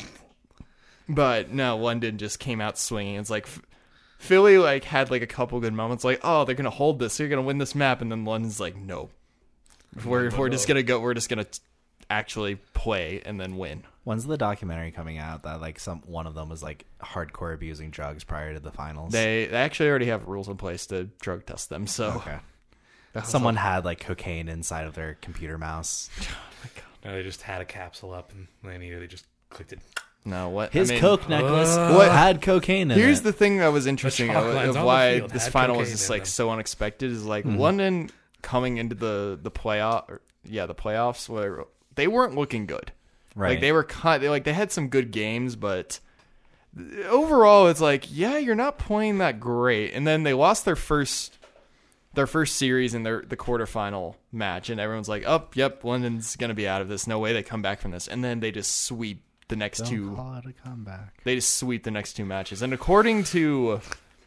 But no, London just came out swinging. It's like Philly had a couple good moments. Like, oh, they're gonna hold this. They're gonna win this map. And then London's like, no, we're just gonna go. We're just gonna actually play and then win. When's the documentary coming out that one of them was hardcore abusing drugs prior to the finals? They actually already have rules in place to drug test them. So okay. Someone had cocaine inside of their computer mouse. No, they just had a capsule up and they just clicked it. No, what His coke necklace What? had cocaine in it. Here's the thing that was interesting chalk lines of on the why field this had final was cocaine just in them. so unexpected is London coming into the playoffs where they weren't looking good. right. They were they had some good games, but overall it's you're not playing that great. And then they lost their first series in the quarterfinal match, and everyone's like, "Oh, yep, London's gonna be out of this. No way they come back from this." And then they just sweep the next Don't two. call it a comeback. They just sweep the next 2 matches. And according to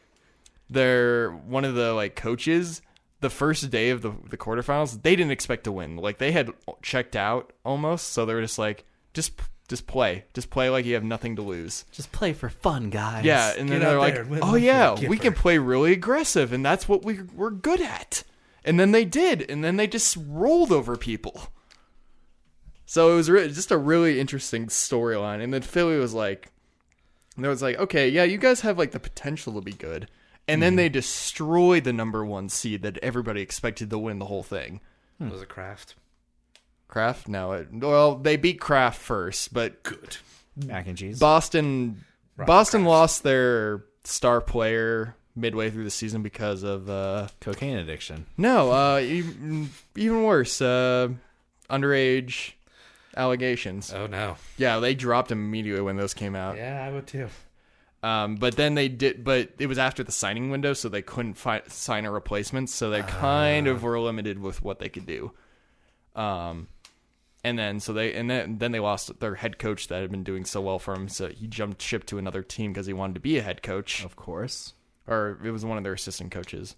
one of the coaches, the first day of the quarterfinals, they didn't expect to win. They had checked out almost, so they were just just play like you have nothing to lose. Just play for fun, guys. Yeah, and then Get they're out like, there and win "Oh like yeah, a we can Gipper." play really aggressive, and that's what we're good at." And then they did, and then they just rolled over people. So it was just a really interesting storyline. And then Philly was okay, yeah, you guys have the potential to be good. And then they destroyed the number 1 seed that everybody expected to win the whole thing. Was it Kraft? Kraft? No, they beat Kraft first, but Good. Mac and cheese. Boston Kraft. lost their star player midway through the season because of Cocaine addiction. even worse, underage allegations. Oh no. Yeah, they dropped him immediately when those came out. Yeah, I would too. But then but it was after the signing window, so they couldn't sign a replacement, so they kind of were limited with what they could do. And then they lost their head coach that had been doing so well for him, so he jumped ship to another team because he wanted to be a head coach. Of course. Or it was one of their assistant coaches.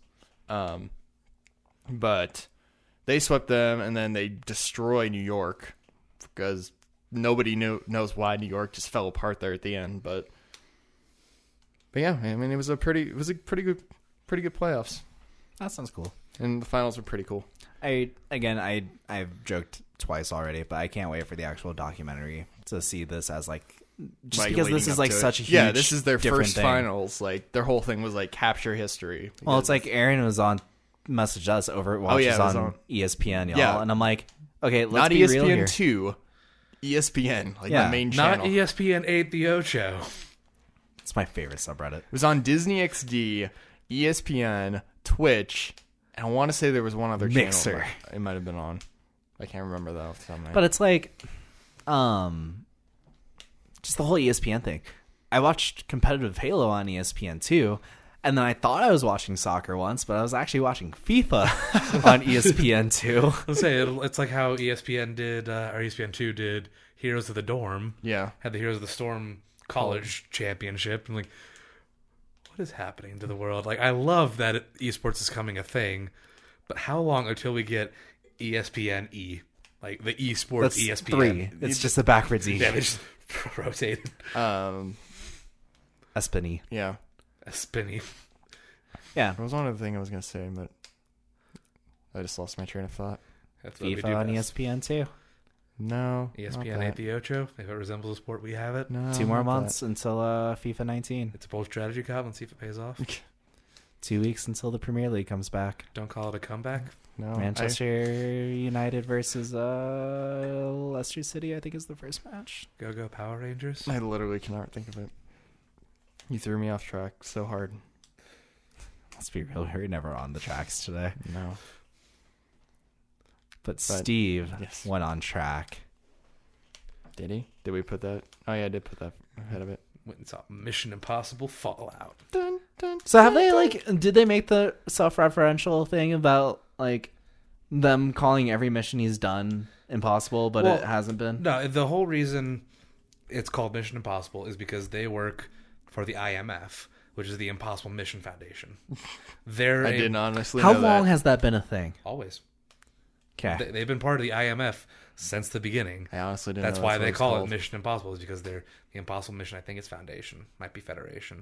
But they swept them, and then they destroy New York because nobody knows why New York just fell apart there at the end. But yeah, I mean, it was a pretty good playoffs, That sounds cool. and the finals were pretty cool. I've joked twice already, but I can't wait for the actual documentary to see this as just because this is such a huge this is their different first thing. finals. Their whole thing was capture history. Well, it's Aaron was messaged us over watches it was on on- ESPN, y'all, Yeah. and I'm like, okay, let's not be real here. ESPN 2, ESPN, Yeah. the main Not channel. ESPN 8 The Ocho. It's my favorite subreddit. It was on Disney XD, ESPN, Twitch, and I want to say there was one other Mixer. channel. It might have been on. I can't remember that off the top of my head. But it's just the whole ESPN thing. I watched competitive Halo on ESPN too, and then I thought I was watching soccer once, but I was actually watching FIFA on ESPN too. Let's say it's like how ESPN did, or ESPN 2 did Heroes of the Dorm. yeah. Had the Heroes of the Storm College Championship. I'm like, what is happening to the world? I love that esports is coming a thing, but how long until we get ESPN E? The esports That's ESPN. 3. It's just a backwards E. Yeah, they just rotated. A spinny. Yeah. A spinny. Yeah. There was one other thing I was going to say, but I just lost my train of thought. That's what we FIFA do on best. ESPN too. No. ESPN 8 the Ocho. If it resembles a sport, we have it. No. 2 more not months until FIFA 19. It's a bold strategy, Kyle. Let's see if it pays off. 2 weeks until the Premier League comes back. Don't call it a comeback. that. No. Manchester United versus Leicester City, I think, is the first match. Go Power Rangers. I literally cannot think of it. You threw me off track so hard. Let's be real, we're never on the tracks today. No. But Steve yes. went on track. Did he? Did we put that? Oh, yeah, I did put that ahead of it. Went and saw Mission Impossible Fallout. Dun, dun, So have they, like, did they make the self-referential thing about, like, them calling every mission he's done impossible, but Well, it hasn't been? No, the whole reason it's called Mission Impossible is because they work for the IMF, which is the Impossible Mission Foundation. I didn't honestly How know long that. has that been a thing? Always. Okay. They've been part of the IMF since the beginning. I honestly didn't That's know why what they it's call called. it Mission Impossible, is because they're the Impossible Mission. I think it's Foundation. Might be Federation.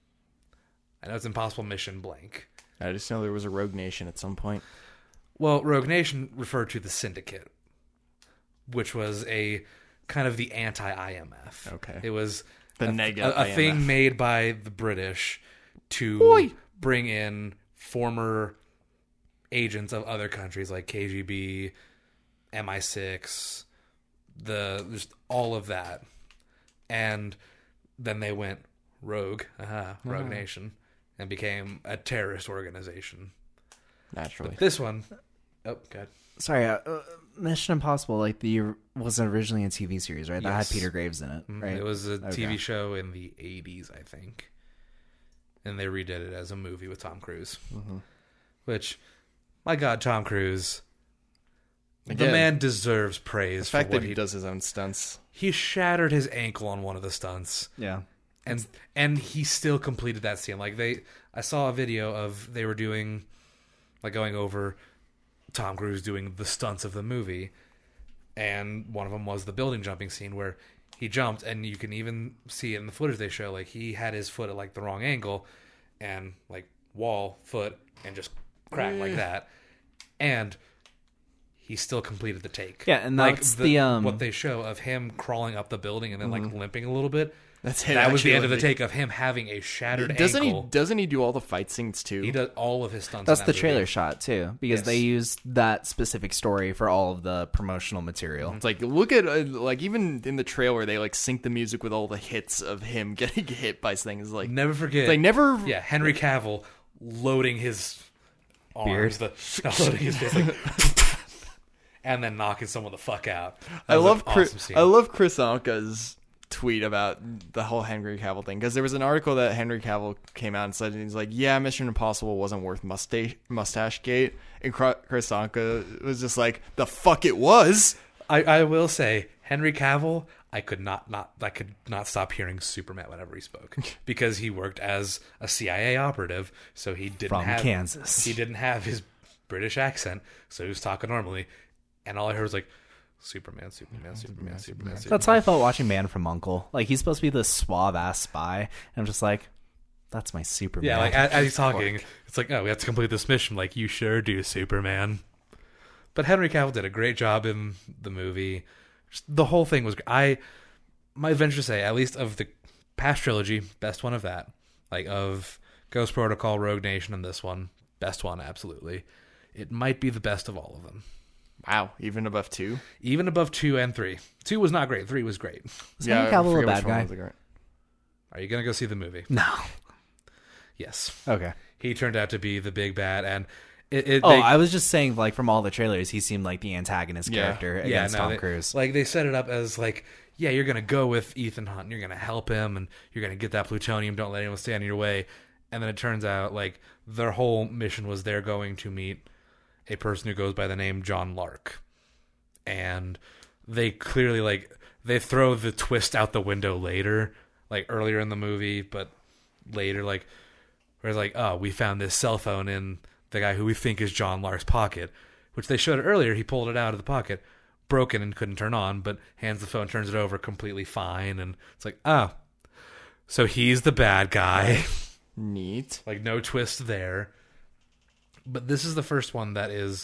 I know it's Impossible Mission blank. I just know there was a Rogue Nation at some point. Well, Rogue Nation referred to the Syndicate, which was a kind of the anti-IMF. Okay. It was The a IMF. thing made by the British to bring in former agents of other countries like KGB, MI6, just all of that. And then they went rogue, Rogue Nation, and became a terrorist organization. Naturally. But this one, oh god, Sorry, Mission Impossible, like, wasn't originally a TV series, right? That Yes. had Peter Graves in it, right? It was a Okay. TV show in the 80s, I think. And they redid it as a movie with Tom Cruise. Mm-hmm. Which, my God, Tom Cruise. The Again, man deserves praise The fact for what that he does his own stunts. He shattered his ankle on one of the stunts. Yeah. And he still completed that scene. Like, I saw a video of they were doing, like, going over Tom Cruise doing the stunts of the movie. And one of them was the building jumping scene where he jumped, and you can even see it in the footage they show. Like, he had his foot at, like, the wrong angle, and, like, wall, foot, and just cracked like that. And he still completed the take. Yeah, and like that's what they show of him crawling up the building and then, like, limping a little bit. That's That was the end of the take of him having a shattered ankle. Doesn't he do all the fight scenes too? He does all of his stunts. That's in the that trailer movie. shot, too, because Yes. they used that specific story for all of the promotional material. It's like, look at like even in the trailer they like sync the music with all the hits of him getting hit by things. Like Never forget. Like never. Yeah, Henry Cavill loading his arms, loading his face, like, and then knocking someone the fuck out. That I was love an awesome scene. I love Chris Anka's tweet about the whole Henry Cavill thing, because there was an article that Henry Cavill came out and said, and he's like, yeah, Mission Impossible wasn't worth mustache gate, and Chris Anka was just like, the fuck it was. I will say, Henry Cavill, I could not stop hearing Superman whenever he spoke, because he worked as a CIA operative, so he didn't From have Kansas. He didn't have his British accent, so he was talking normally, and all I heard was like, Superman. That's how I felt watching Man from U.N.C.L.E. Like, he's supposed to be this suave-ass spy, and I'm just like, that's my Superman. Yeah, like as he's talking, it's like, oh, we have to complete this mission. Like, you sure do, Superman. But Henry Cavill did a great job in the movie. Just, the whole thing was. I might venture to say, at least of the past trilogy, best one of that. Like, of Ghost Protocol, Rogue Nation, and this one, best one, absolutely. It might be the best of all of them. Wow, even above 2. Even above 2 and 3. 2 was not great. 3 was great. Is Henry Cavill a bad guy? Are you gonna go see the movie? No. Yes. Okay. He turned out to be the big bad, and I was just saying, like, from all the trailers, he seemed like the antagonist character against Tom Cruise. Like, they set it up as, like, yeah, you're going to go with Ethan Hunt, and you're going to help him, and you're going to get that plutonium, don't let anyone stand in your way. And then it turns out, like, their whole mission was they're going to meet a person who goes by the name John Lark. And they clearly, like, they throw the twist out the window later, like, earlier in the movie, but later, like, where it's like, oh, we found this cell phone in the guy who we think is John Lark's pocket, which they showed earlier. He pulled it out of the pocket, broken and couldn't turn on, but hands the phone, turns it over completely fine. And it's like, oh, so he's the bad guy. Neat. Like, no twist there. But this is the first one that is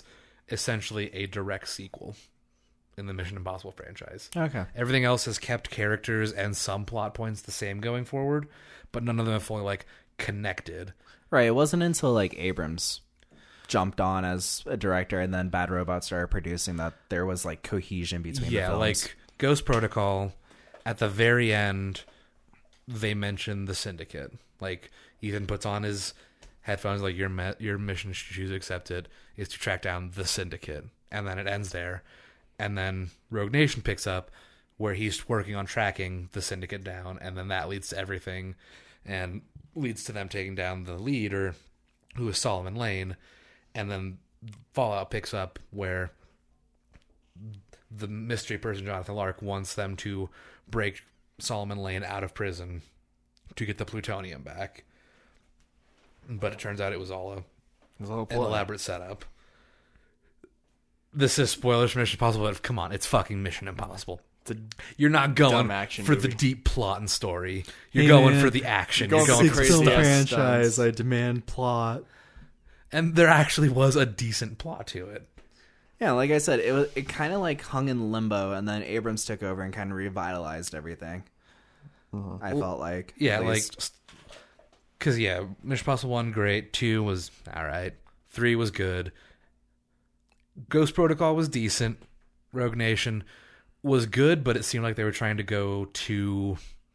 essentially a direct sequel in the Mission Impossible franchise. Okay. Everything else has kept characters and some plot points the same going forward, but none of them have fully like connected. Right. It wasn't until like Abrams jumped on as a director and then Bad Robot started producing that there was like cohesion between the films. Like Ghost Protocol, at the very end, they mention the Syndicate. Like Ethan puts on his headphones, like your mission, should you choose to accept it, is to track down the Syndicate, and then it ends there. And then Rogue Nation picks up where he's working on tracking the Syndicate down, and then that leads to everything and leads to them taking down the leader, who is Solomon Lane. And then Fallout picks up where the mystery person Jonathan Lark wants them to break Solomon Lane out of prison to get the plutonium back. But it turns out it was all an elaborate setup. This is spoilers for Mission Impossible, but come on, it's fucking Mission Impossible. You're not going for the deep plot and story. You're going for the action. You're going for Film stuff. franchise. I demand plot. And there actually was a decent plot to it. Yeah, like I said, it kind of like hung in limbo, and then Abrams took over and kind of revitalized everything. I felt like. Yeah, like... Because, yeah, Mission Impossible 1, great. 2 was alright. 3 was good. Ghost Protocol was decent. Rogue Nation was good, but it seemed like they were trying to go too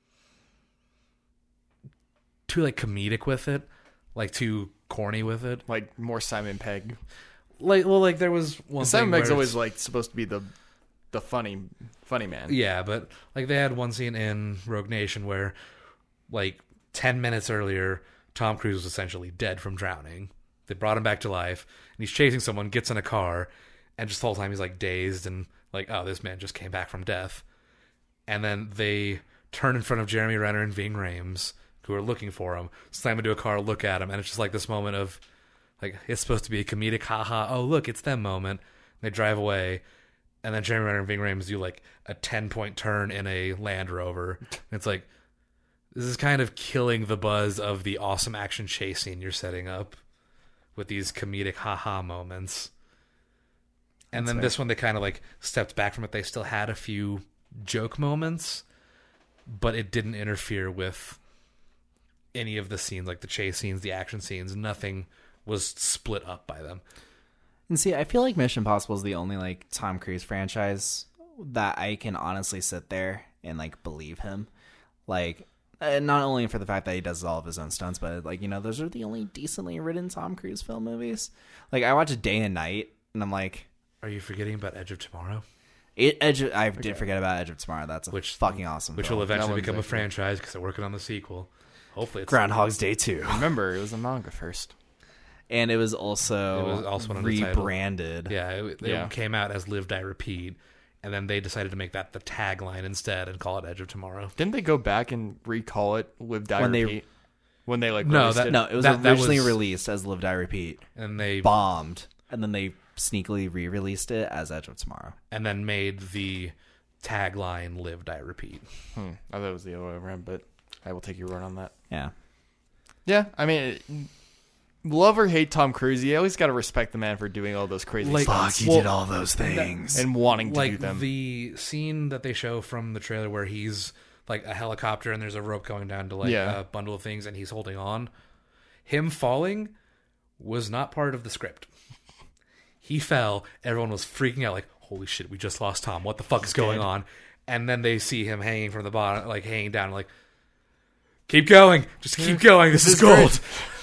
like comedic with it, like too corny with it, like more Simon Pegg. Like there was one. Simon Pegg's always like supposed to be the funny man. Yeah, but like they had one scene in Rogue Nation where, like 10 minutes earlier, Tom Cruise was essentially dead from drowning. They brought him back to life, and he's chasing someone, gets in a car, and just the whole time he's like dazed and like, oh, this man just came back from death. And then they turn in front of Jeremy Renner and Ving Rhames, who are looking for him, slam into a car, look at him, and it's just like this moment of, like, it's supposed to be a comedic, haha, oh, look, it's them moment. And they drive away, and then Jeremy Renner and Ving Rhames do like a 10-point turn in a Land Rover. And it's like, this is kind of killing the buzz of the awesome action chase scene you're setting up with these comedic haha moments. And then this one, they kind of like stepped back from it. They still had a few joke moments, but it didn't interfere with any of the scenes, like the chase scenes, the action scenes. Nothing was split up by them. And see, I feel like Mission Impossible is the only like Tom Cruise franchise that I can honestly sit there and like believe him. Like, not only for the fact that he does all of his own stunts, but like, you know, those are the only decently written Tom Cruise film movies. Like, I watch Day and Night, and I'm like, are you forgetting about Edge of Tomorrow? I did forget about Edge of Tomorrow. That's a fucking awesome which film. will eventually become a franchise because they're working on the sequel. Hopefully it's Groundhog's Day 2. Remember, it was a manga first. And it was also rebranded. Yeah, it came out as Live, Die, Repeat, and then they decided to make that the tagline instead and call it Edge of Tomorrow. Didn't they go back and recall it Live, Die, Repeat? When they like it was originally released as Live, Die, Repeat, and they bombed, and then they sneakily re-released it as Edge of Tomorrow, and then made the tagline Live, Die, Repeat. I thought it was the other way around, but I will take your word on that. Yeah, I mean, love or hate Tom Cruise, you always got to respect the man for doing all those crazy stunts. He did all those things and wanting to do them. Like the scene that they show from the trailer where he's like a helicopter and there's a rope going down to like a bundle of things and he's holding on. Him falling was not part of the script. He fell. Everyone was freaking out like, holy shit, we just lost Tom. What the fuck is going on? And then they see him hanging from the bottom, like hanging down, like, keep going. Just keep going. This is gold.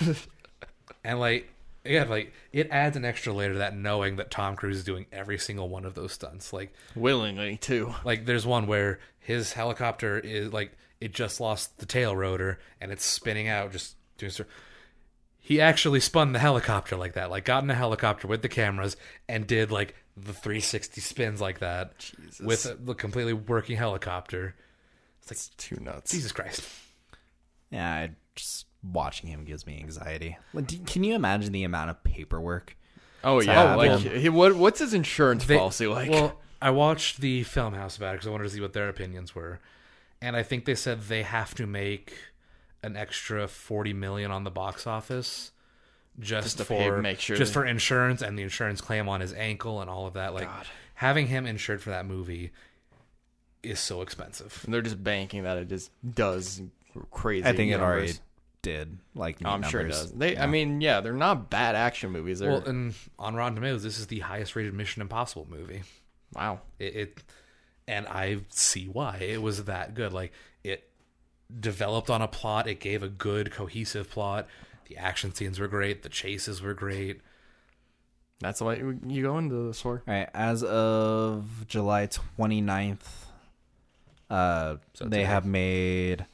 And like, yeah, like it adds an extra layer to that, knowing that Tom Cruise is doing every single one of those stunts, like willingly too. Like there's one where his helicopter is like, it just lost the tail rotor and it's spinning out, just doing. He actually spun the helicopter like that, like got in a helicopter with the cameras and did like the 360 spins like that. Jesus. With the completely working helicopter. It's like, it's too nuts. Jesus Christ. Yeah, just watching him gives me anxiety. Can you imagine the amount of paperwork? Oh yeah, like what's his insurance policy like? Well, I watched the Film House about it because I wanted to see what their opinions were, and I think they said they have to make an extra $40 million on the box office just to for make sure just for insurance and the insurance claim on his ankle and all of that. Like having him insured for that movie is so expensive. And they're just banking that it just does crazy. I think it numbers. already did. Like, Oh, I'm numbers. sure it does. I mean, yeah, they're not bad action movies. They're, Well, and on Rotten Tomatoes, this is the highest rated Mission Impossible movie. wow. And I see why it was that good. Like, it developed on a plot. It gave a good cohesive plot. The action scenes were great. The chases were great. That's why you go into this for. All right, as of July 29th, they today. have made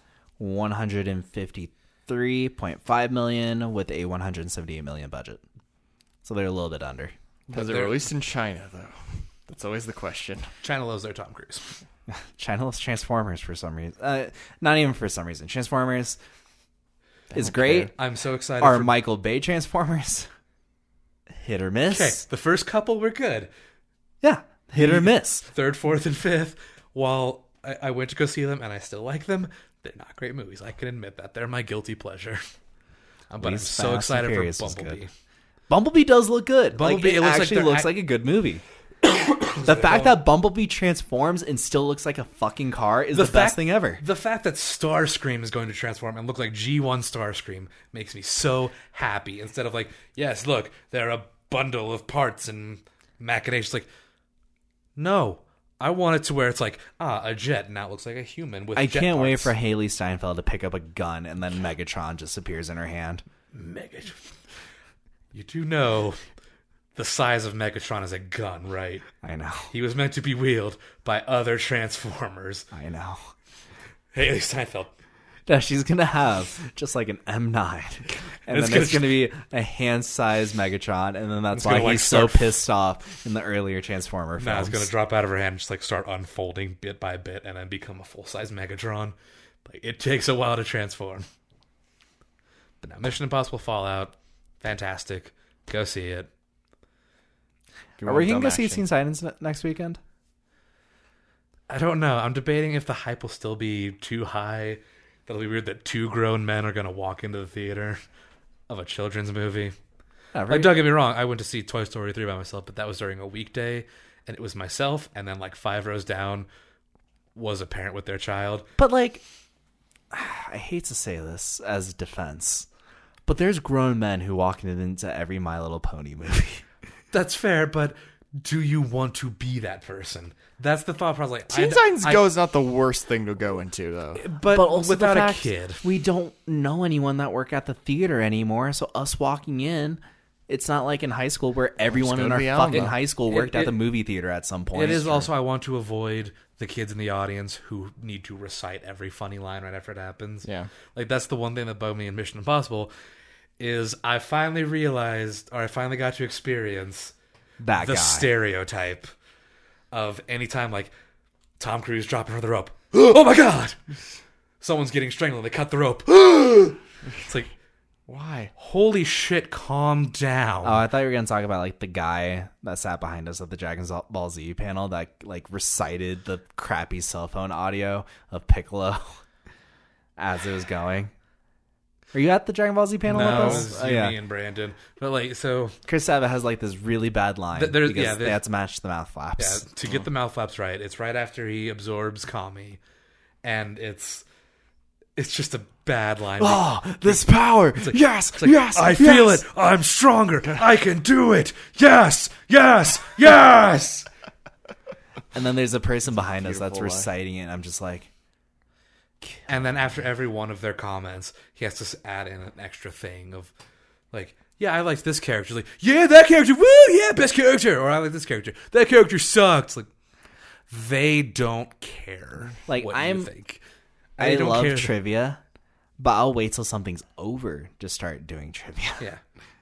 $153.5 million with a $178 million budget. So they're a little bit under. Because they're released in China, though. That's always the question. China loves their Tom Cruise. China loves Transformers for some reason. Not even for some reason. Transformers is great. I'm so excited. Are for... Michael Bay Transformers hit or miss? Okay, the first couple were good. Yeah, hit or miss. Third, fourth, and fifth, while I went to go see them and I still like them, they're not great movies. I can admit that. They're my guilty pleasure. But I'm Least so Fast and excited Furious for is Bumblebee. good. Bumblebee does look good. Bumblebee, it it looks like actually they're looks act- like a good movie. The fact that Bumblebee transforms and still looks like a fucking car is the best thing ever. The fact that Starscream is going to transform and look like G1 Starscream makes me so happy. Instead of like, yes, look, they're a bundle of parts and machinations. Like, no, I want it to where it's like, a jet now it looks like a human with I jet can't wait parts. for Haley Steinfeld to pick up a gun and then Megatron just appears in her hand. Megatron. You do know the size of Megatron is a gun, right? I know. He was meant to be wielded by other Transformers. I know. Haley Steinfeld. No, she's going to have just like an M9. And It's then it's gonna- going to be a hand-sized Megatron. And then that's It's why gonna, like, he's so start- pissed off in the earlier Transformer films. Now it's going to drop out of her hand and just like start unfolding bit by bit and then become a full-size Megatron. Like, it takes a while to transform. But now Mission Impossible Fallout, fantastic. Go see it. Are we going to go see Teen Titans next weekend? I don't know. I'm debating if the hype will still be too high. That'll be weird that two grown men are going to walk into the theater of a children's movie. Like, don't get me wrong, I went to see Toy Story 3 by myself, but that was during a weekday, and it was myself, and then like 5 rows down was a parent with their child. But like, I hate to say this as defense, but there's grown men who walk into every My Little Pony movie. That's fair, but do you want to be that person? That's the thought process. Like, Teen Titans Go is not the worst thing to go into, though. but also without the a fact kid. we don't know anyone that work at the theater anymore. So us walking in, it's not like in high school where everyone go in to our the fucking Alamo. high school worked at the movie theater at some point. It is also, I want to avoid the kids in the audience who need to recite every funny line right after it happens. Yeah. Like, that's the one thing that bugged me in Mission Impossible is I finally realized, or I finally got to experience that the guy. stereotype of anytime, like, Tom Cruise dropping from the rope. Oh my God! Someone's getting strangled. They cut the rope. It's like, Why? holy shit, calm down. Oh, I thought you were going to talk about like the guy that sat behind us at the Dragon Ball Z panel that like recited the crappy cell phone audio of Piccolo as it was going. Are you at the Dragon Ball Z panel no, it with was us? you, me, and Brandon. But like, so Chris Sabat has like this really bad line There's- because yeah, they had to match the mouth flaps. to get the mouth flaps right, it's right after he absorbs Kami, and it's just a bad line. Oh, this power! Yes, It's like, yes, I yes! feel it. I'm stronger. I can do it. Yes, yes, yes. And then there's a person behind us that's Beautiful line. reciting it, and I'm just like, And then after every one of their comments, he has to add in an extra thing of, like, yeah, I liked this character. Like, yeah, that character, woo, yeah, best character. Or I like this character. That character sucked. Like, they don't care. Like, what I'm- you think. I They don't love care. trivia, but I'll wait till something's over to start doing trivia. Yeah.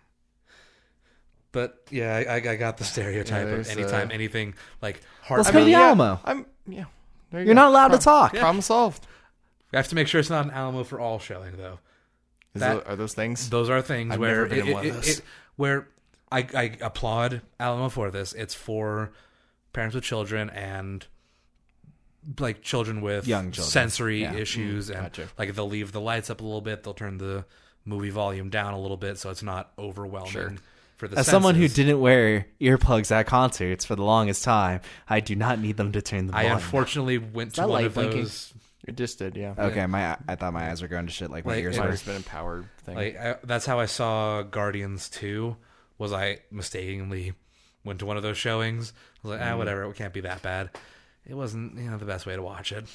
But yeah, I got the stereotype of there's, anytime anything like heart. Let's go to the Alamo. There you You're go. not allowed to talk. Problem solved. I have to make sure it's not an Alamo for all showing though. Are those things? Those are things I've where never been in one of those. where I applaud Alamo for this. It's for parents with children and like children with Young children. sensory Yeah. issues, and Gotcha. like they'll leave the lights up a little bit. They'll turn the movie volume down a little bit so it's not overwhelming for the As someone who senses. didn't wear earplugs at concerts for the longest time, I do not need them to turn the I volume. unfortunately went to that one light of blinking? those. It just did, yeah. Okay, I thought my eyes were going to shit like my Like, ears it Might were. have been a powered thing. That's how I saw Guardians 2. Was I mistakenly went to one of those showings? I was like, whatever, it can't be that bad. It wasn't, the best way to watch it.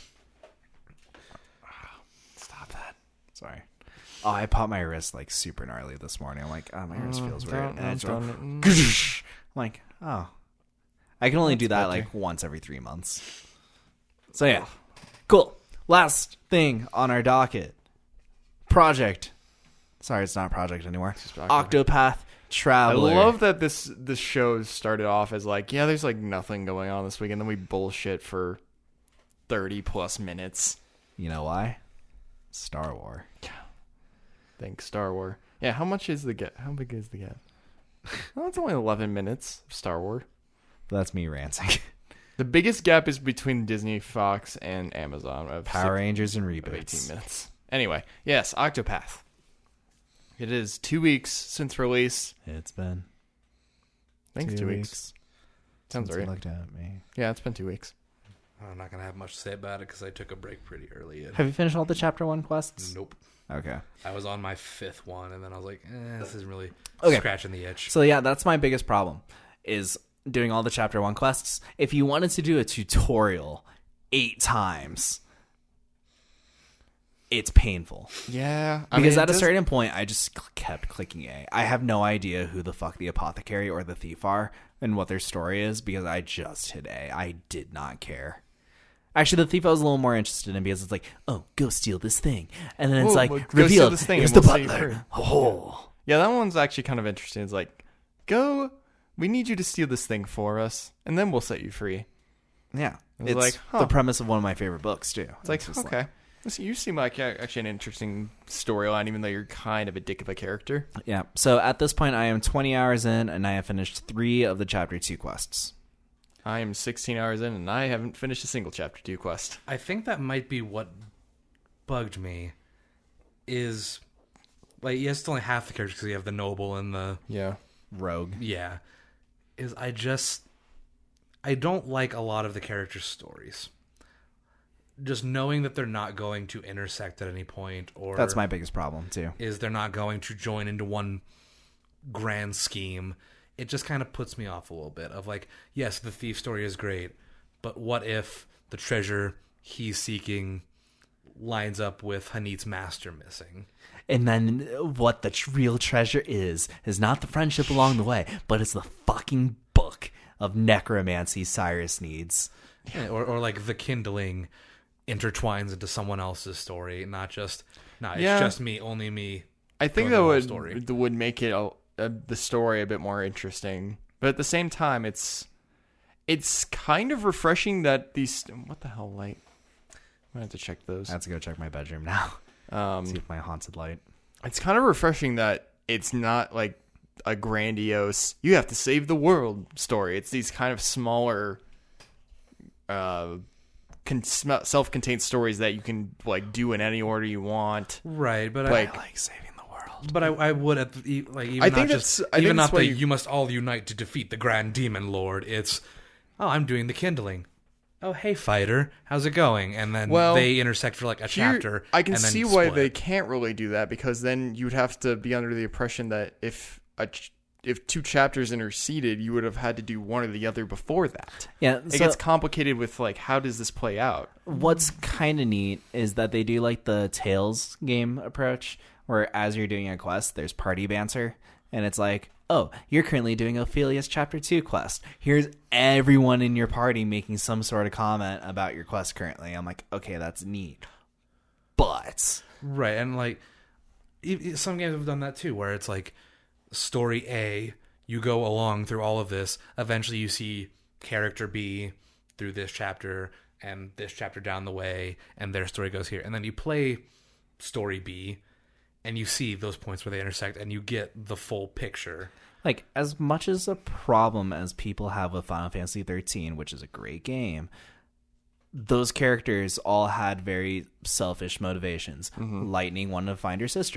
Stop that. Sorry. Oh, I popped my wrist like super gnarly this morning. I'm like, oh, my wrist feels weird. And I just went, I'm like, oh. I can only do that like once every 3 months. So yeah. Cool. Last thing on our docket. Project. Sorry, it's not a project anymore. Octopath Traveler. I love that this show started off as like, yeah, there's like nothing going on this week, and then we bullshit for 30 plus minutes. You know why? Star Wars. Thanks, Star Wars. Yeah, how much is the gap? How big is the gap? Well, it's only 11 minutes of Star Wars. That's me ranting. The biggest gap is between Disney, Fox, and Amazon. Of Power Rangers and of reboots. 18 minutes. Anyway, yes, Octopath. It is 2 weeks since release. It's been I think it's 2 weeks. Sounds since right. you looked at me. Yeah, it's been 2 weeks. I'm not going to have much to say about it because I took a break pretty early. Have you finished all the Chapter 1 quests? Nope. Okay. I was on my 5th one, and then I was like, this isn't really Okay. scratching the itch. So yeah, that's my biggest problem, is doing all the Chapter 1 quests. If you wanted to do a tutorial 8 times, it's painful. Yeah. Because at a certain point, I just kept clicking A. I have no idea who the fuck the apothecary or the thief are and what their story is, because I just hit A. I did not care. Actually, the thief I was a little more interested in, because it's like, oh, go steal this thing. And then it's Whoa, like, well, go steal revealed, this thing it was and the we'll see you butler. free. Oh. Yeah, that one's actually kind of interesting. It's like, we need you to steal this thing for us, and then we'll set you free. Yeah. It's It's like, the huh. premise of one of my favorite books, too. It's like, just okay. You seem like actually an interesting storyline, even though you're kind of a dick of a character. Yeah. So at this point, I am 20 hours in, and I have finished 3 of the Chapter 2 quests. I am 16 hours in, and I haven't finished a single Chapter 2 quest. I think that might be what bugged me. Is like, yes, it's only half the characters because you have the noble and the Rogue. yeah. Is I don't like a lot of the characters' stories. Just knowing that they're not going to intersect at any point, or That's my biggest problem, too. is they're not going to join into one grand scheme. It just kind of puts me off a little bit of like, yes, the thief story is great, but what if the treasure he's seeking lines up with Hanit's master missing? And then what the real treasure is not the friendship along the way, but it's the fucking book of necromancy Cyrus needs. Yeah, or like the kindling intertwines into someone else's story, not just, it's just me, only me. I think telling that the whole story. would make it the story a bit more interesting. But at the same time, it's kind of refreshing that these... What the hell light? I'm going to have to check those. I have to go check my bedroom now. See if my haunted light. It's kind of refreshing that it's not like a grandiose, you have to save the world story. It's these kind of smaller, self-contained stories that you can like do in any order you want. Right, but Like- I like saving the world. But I would even I not think just that's- I think even that's not why the you- you must all unite to defeat the Grand Demon Lord. It's I'm doing the kindling. Oh, hey fighter, how's it going? And then Well, they intersect for like a Here, chapter. I can and then see why split. they can't really do that, because then you'd have to be under the impression that if 2 chapters interceded, you would have had to do one or the other before that. Yeah, It so gets complicated with like, how does this play out? what's kind of neat is that they do like the Tales game approach, where as you're doing a quest, there's party banter, and it's like, oh, you're currently doing Ophelia's Chapter 2 quest. Here's everyone in your party making some sort of comment about your quest currently. I'm like, okay, that's neat. But Right, and like some games have done that too, where it's like story A, you go along through all of this, eventually you see character B through this chapter and this chapter down the way, and their story goes here, and then you play story B and you see those points where they intersect and you get the full picture. like, as much as a problem as people have with Final Fantasy 13, which is a great game, those characters all had very selfish motivations. Lightning wanted to find her sister.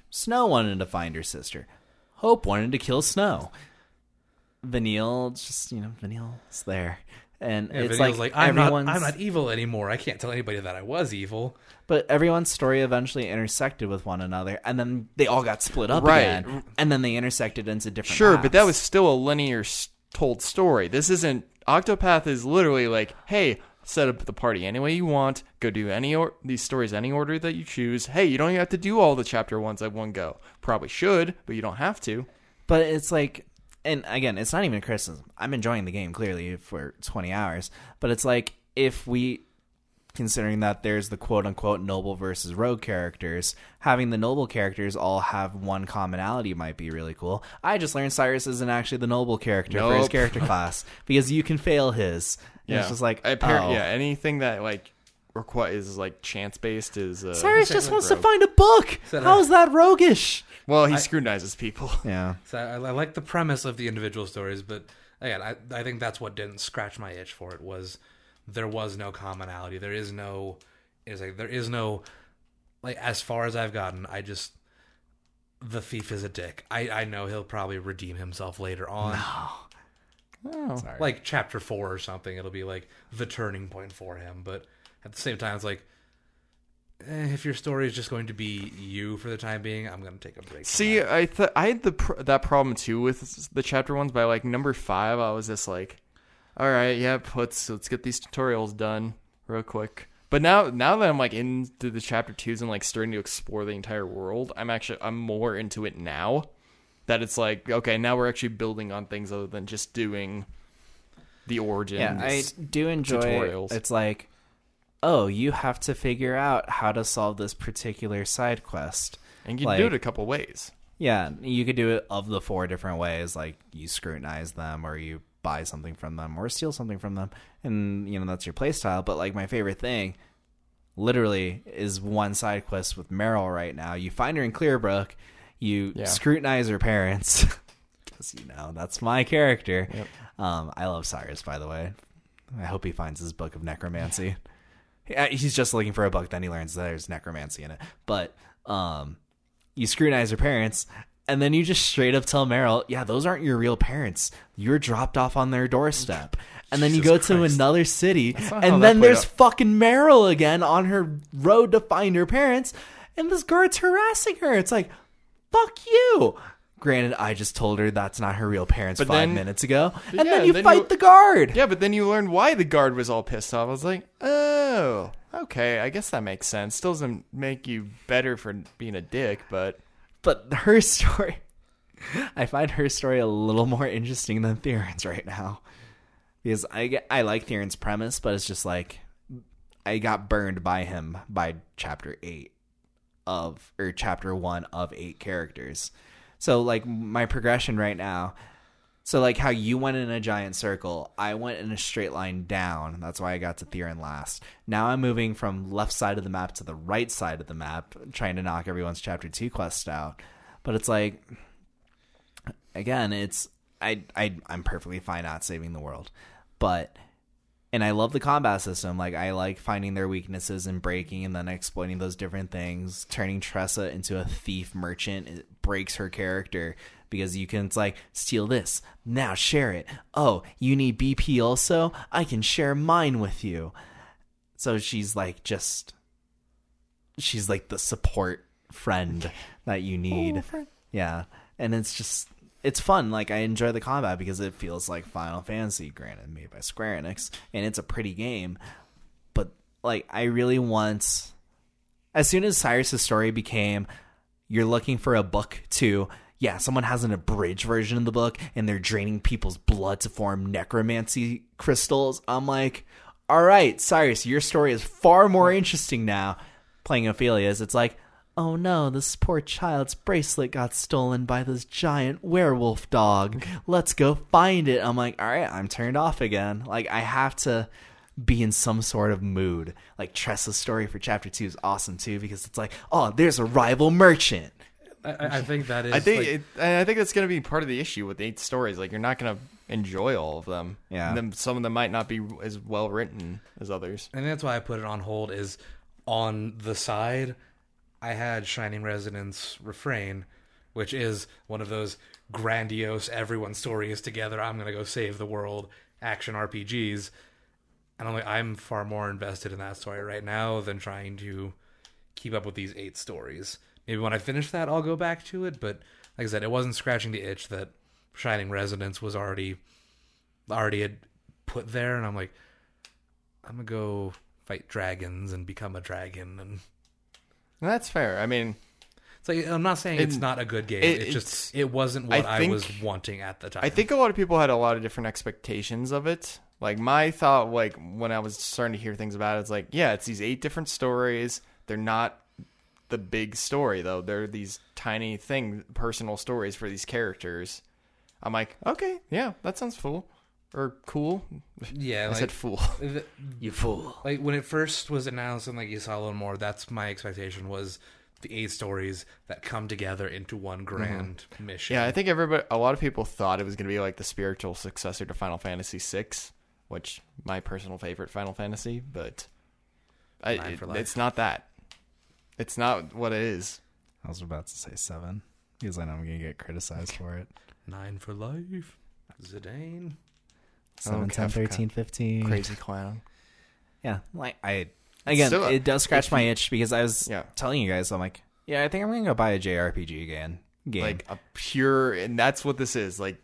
Snow wanted to find her sister. Hope wanted to kill Snow. Vanille, just, Vanille's there. And Yeah, it's Vanille's like I'm everyone's... not evil anymore. I can't tell anybody that I was evil. But everyone's story eventually intersected with one another, and then they all got split up Right. again, and then they intersected into different Sure, paths. but that was still a linear told story. This isn't... Octopath is literally like, hey, set up the party any way you want. Go do these stories any order that you choose. Hey, you don't even have to do all the chapter 1s at one go. Probably should, but you don't have to. But it's like... And again, it's not even a criticism. I'm enjoying the game, clearly, for 20 hours. But it's like, if we... Considering that there's the quote-unquote noble versus rogue characters, having the noble characters all have one commonality might be really cool. I just learned Cyrus isn't actually the noble character for his Nope. character class, because you can fail his. And Yeah. It's just like, Yeah, anything that, like, is, like, chance-based is... Cyrus just wants to rogue. find a book! So, How is that roguish? Well, he scrutinizes people. Yeah. So I like the premise of the individual stories, but again, I think that's what didn't scratch my itch for it. Was there was no commonality. There is no, like, as far as I've gotten, the thief is a dick. I know he'll probably redeem himself later on. Oh. Sorry. Like chapter 4 or something. It'll be like the turning point for him. But at the same time, it's like, if your story is just going to be you for the time being, I'm going to take a break. from See, that. I had that problem too with the chapter 1s. By like number 5, I was just like, all right, yeah, let's get these tutorials done real quick. But now that I'm like into the chapter 2s and like starting to explore the entire world, I'm more into it now. That it's like, okay, now we're actually building on things other than just doing the origins. Yeah, I do enjoy tutorials. It's like, oh, you have to figure out how to solve this particular side quest. And you like- can do it a couple ways. Yeah, you could do it of the 4 different ways. Like, you scrutinize them, or you buy something from them, or steal something from them. And, that's your playstyle. But, like, my favorite thing, literally, is one side quest with Meryl right now. You find her in Clearbrook. You scrutinize her parents. Because, that's my character. Yep. I love Cyrus, by the way. I hope he finds his book of necromancy. He's just looking for a book, then he learns there's necromancy in it. But you scrutinize her parents, and then you just straight up tell Meryl, yeah, those aren't your real parents. You're dropped off on their doorstep. And then you go to another city, not how and that then played there's out. fucking Meryl again on her road to find her parents, and this guard's harassing her. It's like, fuck you. Granted, I just told her that's not her real parents But 5 then- minutes ago. And Yeah, then you then fight you- the guard. Yeah, but then you learned why the guard was all pissed off. I was like, oh, okay, I guess that makes sense. Still doesn't make you better for being a dick, but... But her story, I find her story a little more interesting than Theron's right now. Because I like Theron's premise, but it's just like, I got burned by him by chapter 1 of 8 characters. So, like, my progression right now, so, like, how you went in a giant circle, I went in a straight line down. That's why I got to Theron last. Now I'm moving from left side of the map to the right side of the map, trying to knock everyone's chapter 2 quest out. But it's like, again, I'm perfectly fine not saving the world. And I love the combat system. Like, I like finding their weaknesses and breaking and then exploiting those different things. Turning Tressa into a thief merchant, it breaks her character because it's like, steal this, now share it. Oh, you need BP also? I can share mine with you. So she's like the support friend that you need. Yeah. And it's fun. Like, I enjoy the combat because it feels like Final Fantasy, granted made by Square Enix, and it's a pretty game. But, like, I really want... As soon as Cyrus' story became, you're looking for a book to... Yeah, someone has an abridged version of the book, and they're draining people's blood to form necromancy crystals. I'm like, all right, Cyrus, your story is far more interesting now. Playing Ophelia's, it's like, oh no, this poor child's bracelet got stolen by this giant werewolf dog. Let's go find it. I'm like, all right, I'm turned off again. Like, I have to be in some sort of mood. Like, Tressa's story for chapter 2 is awesome too, because it's like, oh, there's a rival merchant. I think that is. I think that's going to be part of the issue with 8 stories. Like, you're not going to enjoy all of them. Yeah. And then some of them might not be as well written as others. and that's why I put it on hold. Is on the side, I had Shining Resonance Refrain, which is one of those grandiose, everyone's story is together, I'm going to go save the world action RPGs. And I'm far more invested in that story right now than trying to keep up with these 8 stories. Maybe when I finish that, I'll go back to it. But like I said, it wasn't scratching the itch that Shining Resonance was already had put there. And I'm like, I'm going to go fight dragons and become a dragon. And That's fair. I mean, it's like, I'm not saying it's not a good game. It wasn't what I was wanting at the time. I think a lot of people had a lot of different expectations of it. Like, my thought, like, when I was starting to hear things about it, it's like, yeah, it's these 8 different stories. They're not the big story, though. They're these tiny personal stories for these characters. I'm like, okay, yeah, that sounds full. Or cool. Yeah, I said fool. You fool. Like, when it first was announced and, like, you saw a little more, that's my expectation was the 8 stories that come together into one grand mission. Yeah, I think a lot of people thought it was going to be like the spiritual successor to Final Fantasy VI, which my personal favorite Final Fantasy, but it's not that. It's not what it is. I was about to say 7 because I know I'm going to get criticized for it. 9 for life. Zidane. 7, 10, 13, 15. Crazy clown. Yeah, like it does scratch my itch because I was telling you guys, I'm like, yeah, I think I'm going to go buy a JRPG game. Like a pure, and that's what this is, like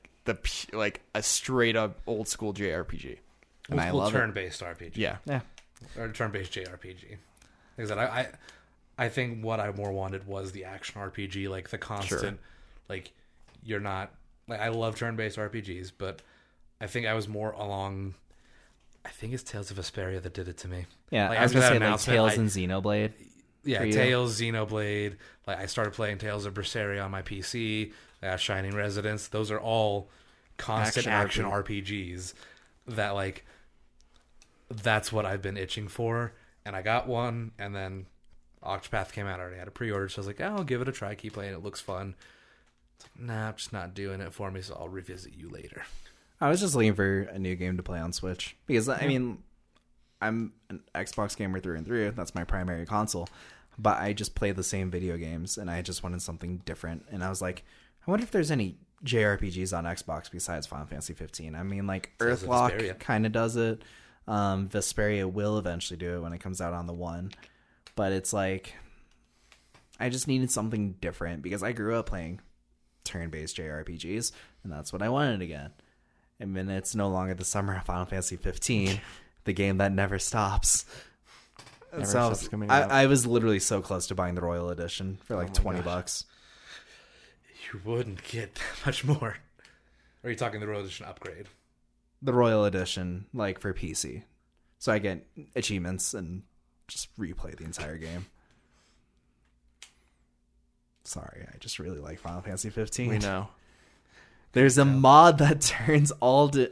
a straight up old school JRPG. And I love turn-based RPG. Yeah. Or turn-based JRPG. Like I said, I think what I more wanted was the action RPG, like the constant, like you're not, like I love turn-based RPGs, but I think I was more along, I think it's Tales of Vesperia that did it to me. Yeah, like, I was going to say like Tales and Xenoblade. Yeah, Tales, Xenoblade. Like I started playing Tales of Berseria on my PC. Shining Resonance. Those are all constant action RPGs that like, that's what I've been itching for. And I got one, and then Octopath came out. I already had a pre-order, so I was like, I'll give it a try, keep playing, it looks fun. It's like, nah, I'm just not doing it for me, so I'll revisit you later. I was just looking for a new game to play on Switch. Because, I mean, I'm an Xbox gamer through and through. That's my primary console. But I just play the same video games, and I just wanted something different. And I was like, I wonder if there's any JRPGs on Xbox besides Final Fantasy 15. I mean, like, Earthlock kind of does it. Vesperia will eventually do it when it comes out on the One. But it's like, I just needed something different because I grew up playing turn-based JRPGs, and that's what I wanted again. And then it's no longer the summer of Final Fantasy 15, the game that never stops. Never stops coming out. I was literally so close to buying the Royal Edition for like $20. You wouldn't get that much more. Or are you talking the Royal Edition upgrade? The Royal Edition, like for PC. So I get achievements and just replay the entire game. Sorry, I just really like Final Fantasy 15. We know. There's a mod that turns Alden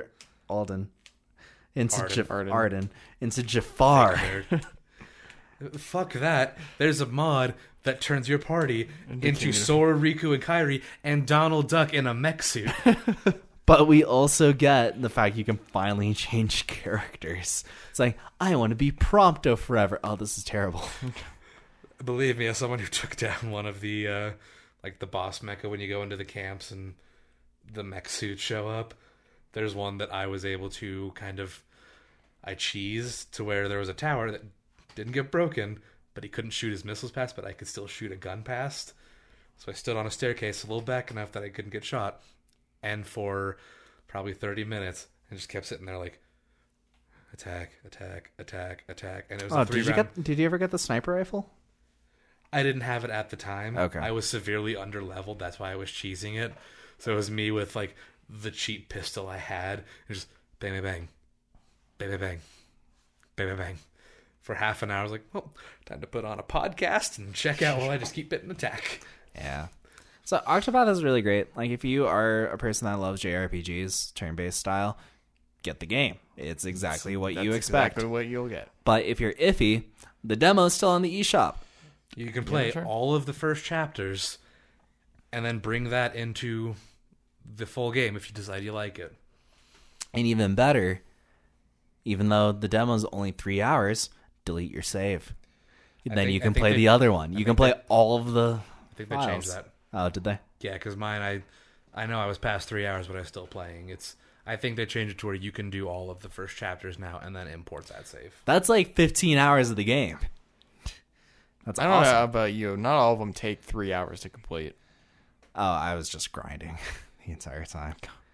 into Arden into Jafar. Fuck that. There's a mod that turns your party into Sora, Riku, and Kairi, and Donald Duck in a mech suit. But we also get the fact you can finally change characters. It's like, I want to be Prompto forever. Oh, this is terrible. Believe me, as someone who took down one of the like the boss mecha when you go into the camps and the mech suits show up, there's one that I was able to I cheesed to where there was a tower that didn't get broken, but he couldn't shoot his missiles past, but I could still shoot a gun past. So I stood on a staircase a little back enough that I couldn't get shot. And for probably 30 minutes, I just kept sitting there like, attack, attack, attack, attack. And it was a 3-round. Did you ever get the sniper rifle? I didn't have it at the time. Okay. I was severely underleveled. That's why I was cheesing it. So it was me with like the cheap pistol I had. And just bang, bang, bang. Bang, bang, bang. Bang, bang, bang. For half an hour, I was like, well, time to put on a podcast and check out while I just keep hitting attack. Yeah. So Octopath is really great. Like, if you are a person that loves JRPGs, turn-based style, get the game. It's exactly what you expect. Exactly what you'll get. But if you're iffy, the demo's still on the eShop. You can play all of the first chapters and then bring that into the full game if you decide you like it. And even better, even though the demo's only 3 hours, delete your save. Then you I can think play they- the other one. You can play all of the I think they files. changed that. Oh, did they? Yeah, because mine, I know I was past 3 hours, but I was still playing. I think they changed it to where you can do all of the first chapters now and then import that save. That's like 15 hours of the game. That's I don't awesome. know about you. Not all of them take 3 hours to complete. Oh, I was just grinding the entire time.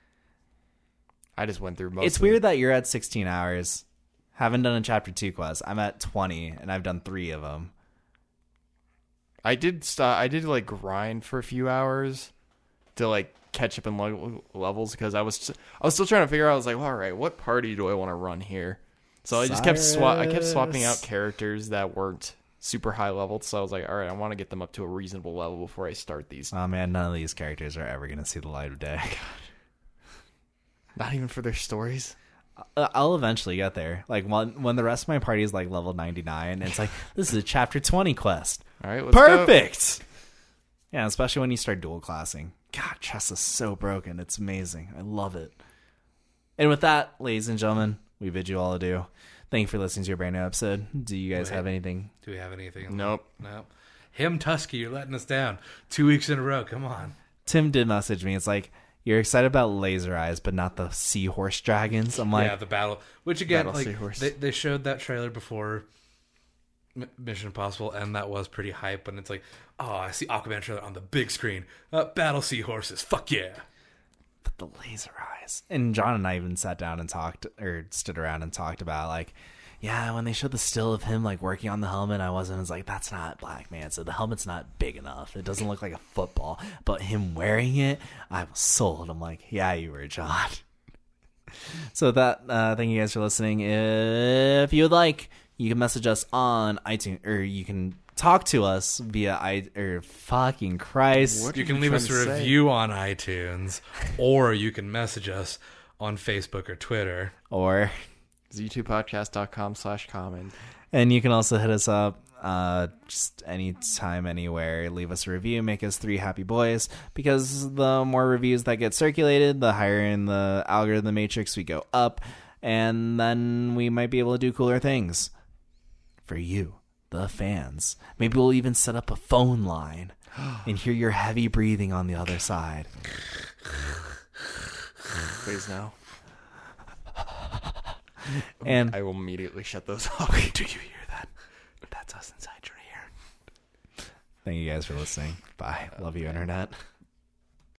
I just went through most. It's of them. weird that you're at 16 hours. Haven't done a chapter 2 quest. I'm at 20 and I've done 3 of them. I did like grind for a few hours to like catch up in levels because I was still trying to figure out. I was like, well, all right, what party do I want to run here? So I just kept swapping out characters that weren't super high leveled. So I was like, all right, I want to get them up to a reasonable level before I start these. Oh man, none of these characters are ever going to see the light of day. Not even for their stories. I'll eventually get there. Like when the rest of my party is like level 99, it's like, this is a chapter 20 quest. All right, let's go. Perfect. Yeah, especially when you start dual classing. God, chess is so broken. It's amazing. I love it. And with that, ladies and gentlemen, we bid you all adieu. Thank you for listening to your brand new episode. Do you guys have anything? Do we have anything? Nope. No. Him, Tusky, you're letting us down. 2 weeks in a row. Come on. Tim did message me. It's like, you're excited about Laser Eyes, but not the seahorse dragons. I'm like, Yeah, the battle. Which again, Battle like Seahorse. they showed that trailer before Mission Impossible, and that was pretty hype. And it's like, oh, I see Aquaman trailer on the big screen. Battle seahorses. Fuck yeah. but the Laser Eyes. And John and I even sat down and stood around and talked about like, yeah, when they showed the still of him like working on the helmet, I was like, that's not Black Manta. The helmet's not big enough. It doesn't look like a football. But him wearing it, I was sold. I'm like, yeah, you were, John. So thank you guys for listening. If you would like, you can message us on iTunes, or you can talk to us via fucking Christ. What? You are can you leave trying us to a say? review on iTunes, or you can message us on Facebook or Twitter. Or z2podcast.com/comment. and you can also hit us up just anytime, anywhere. Leave us a review, make us 3 happy boys, because the more reviews that get circulated, the higher in the algorithm matrix we go up, and then we might be able to do cooler things for you, the fans. Maybe we'll even set up a phone line and hear your heavy breathing on the other side. Please no. And I will immediately shut those off. Do you hear that? That's us inside your ear. thank you guys for listening. Bye. Love you, Internet.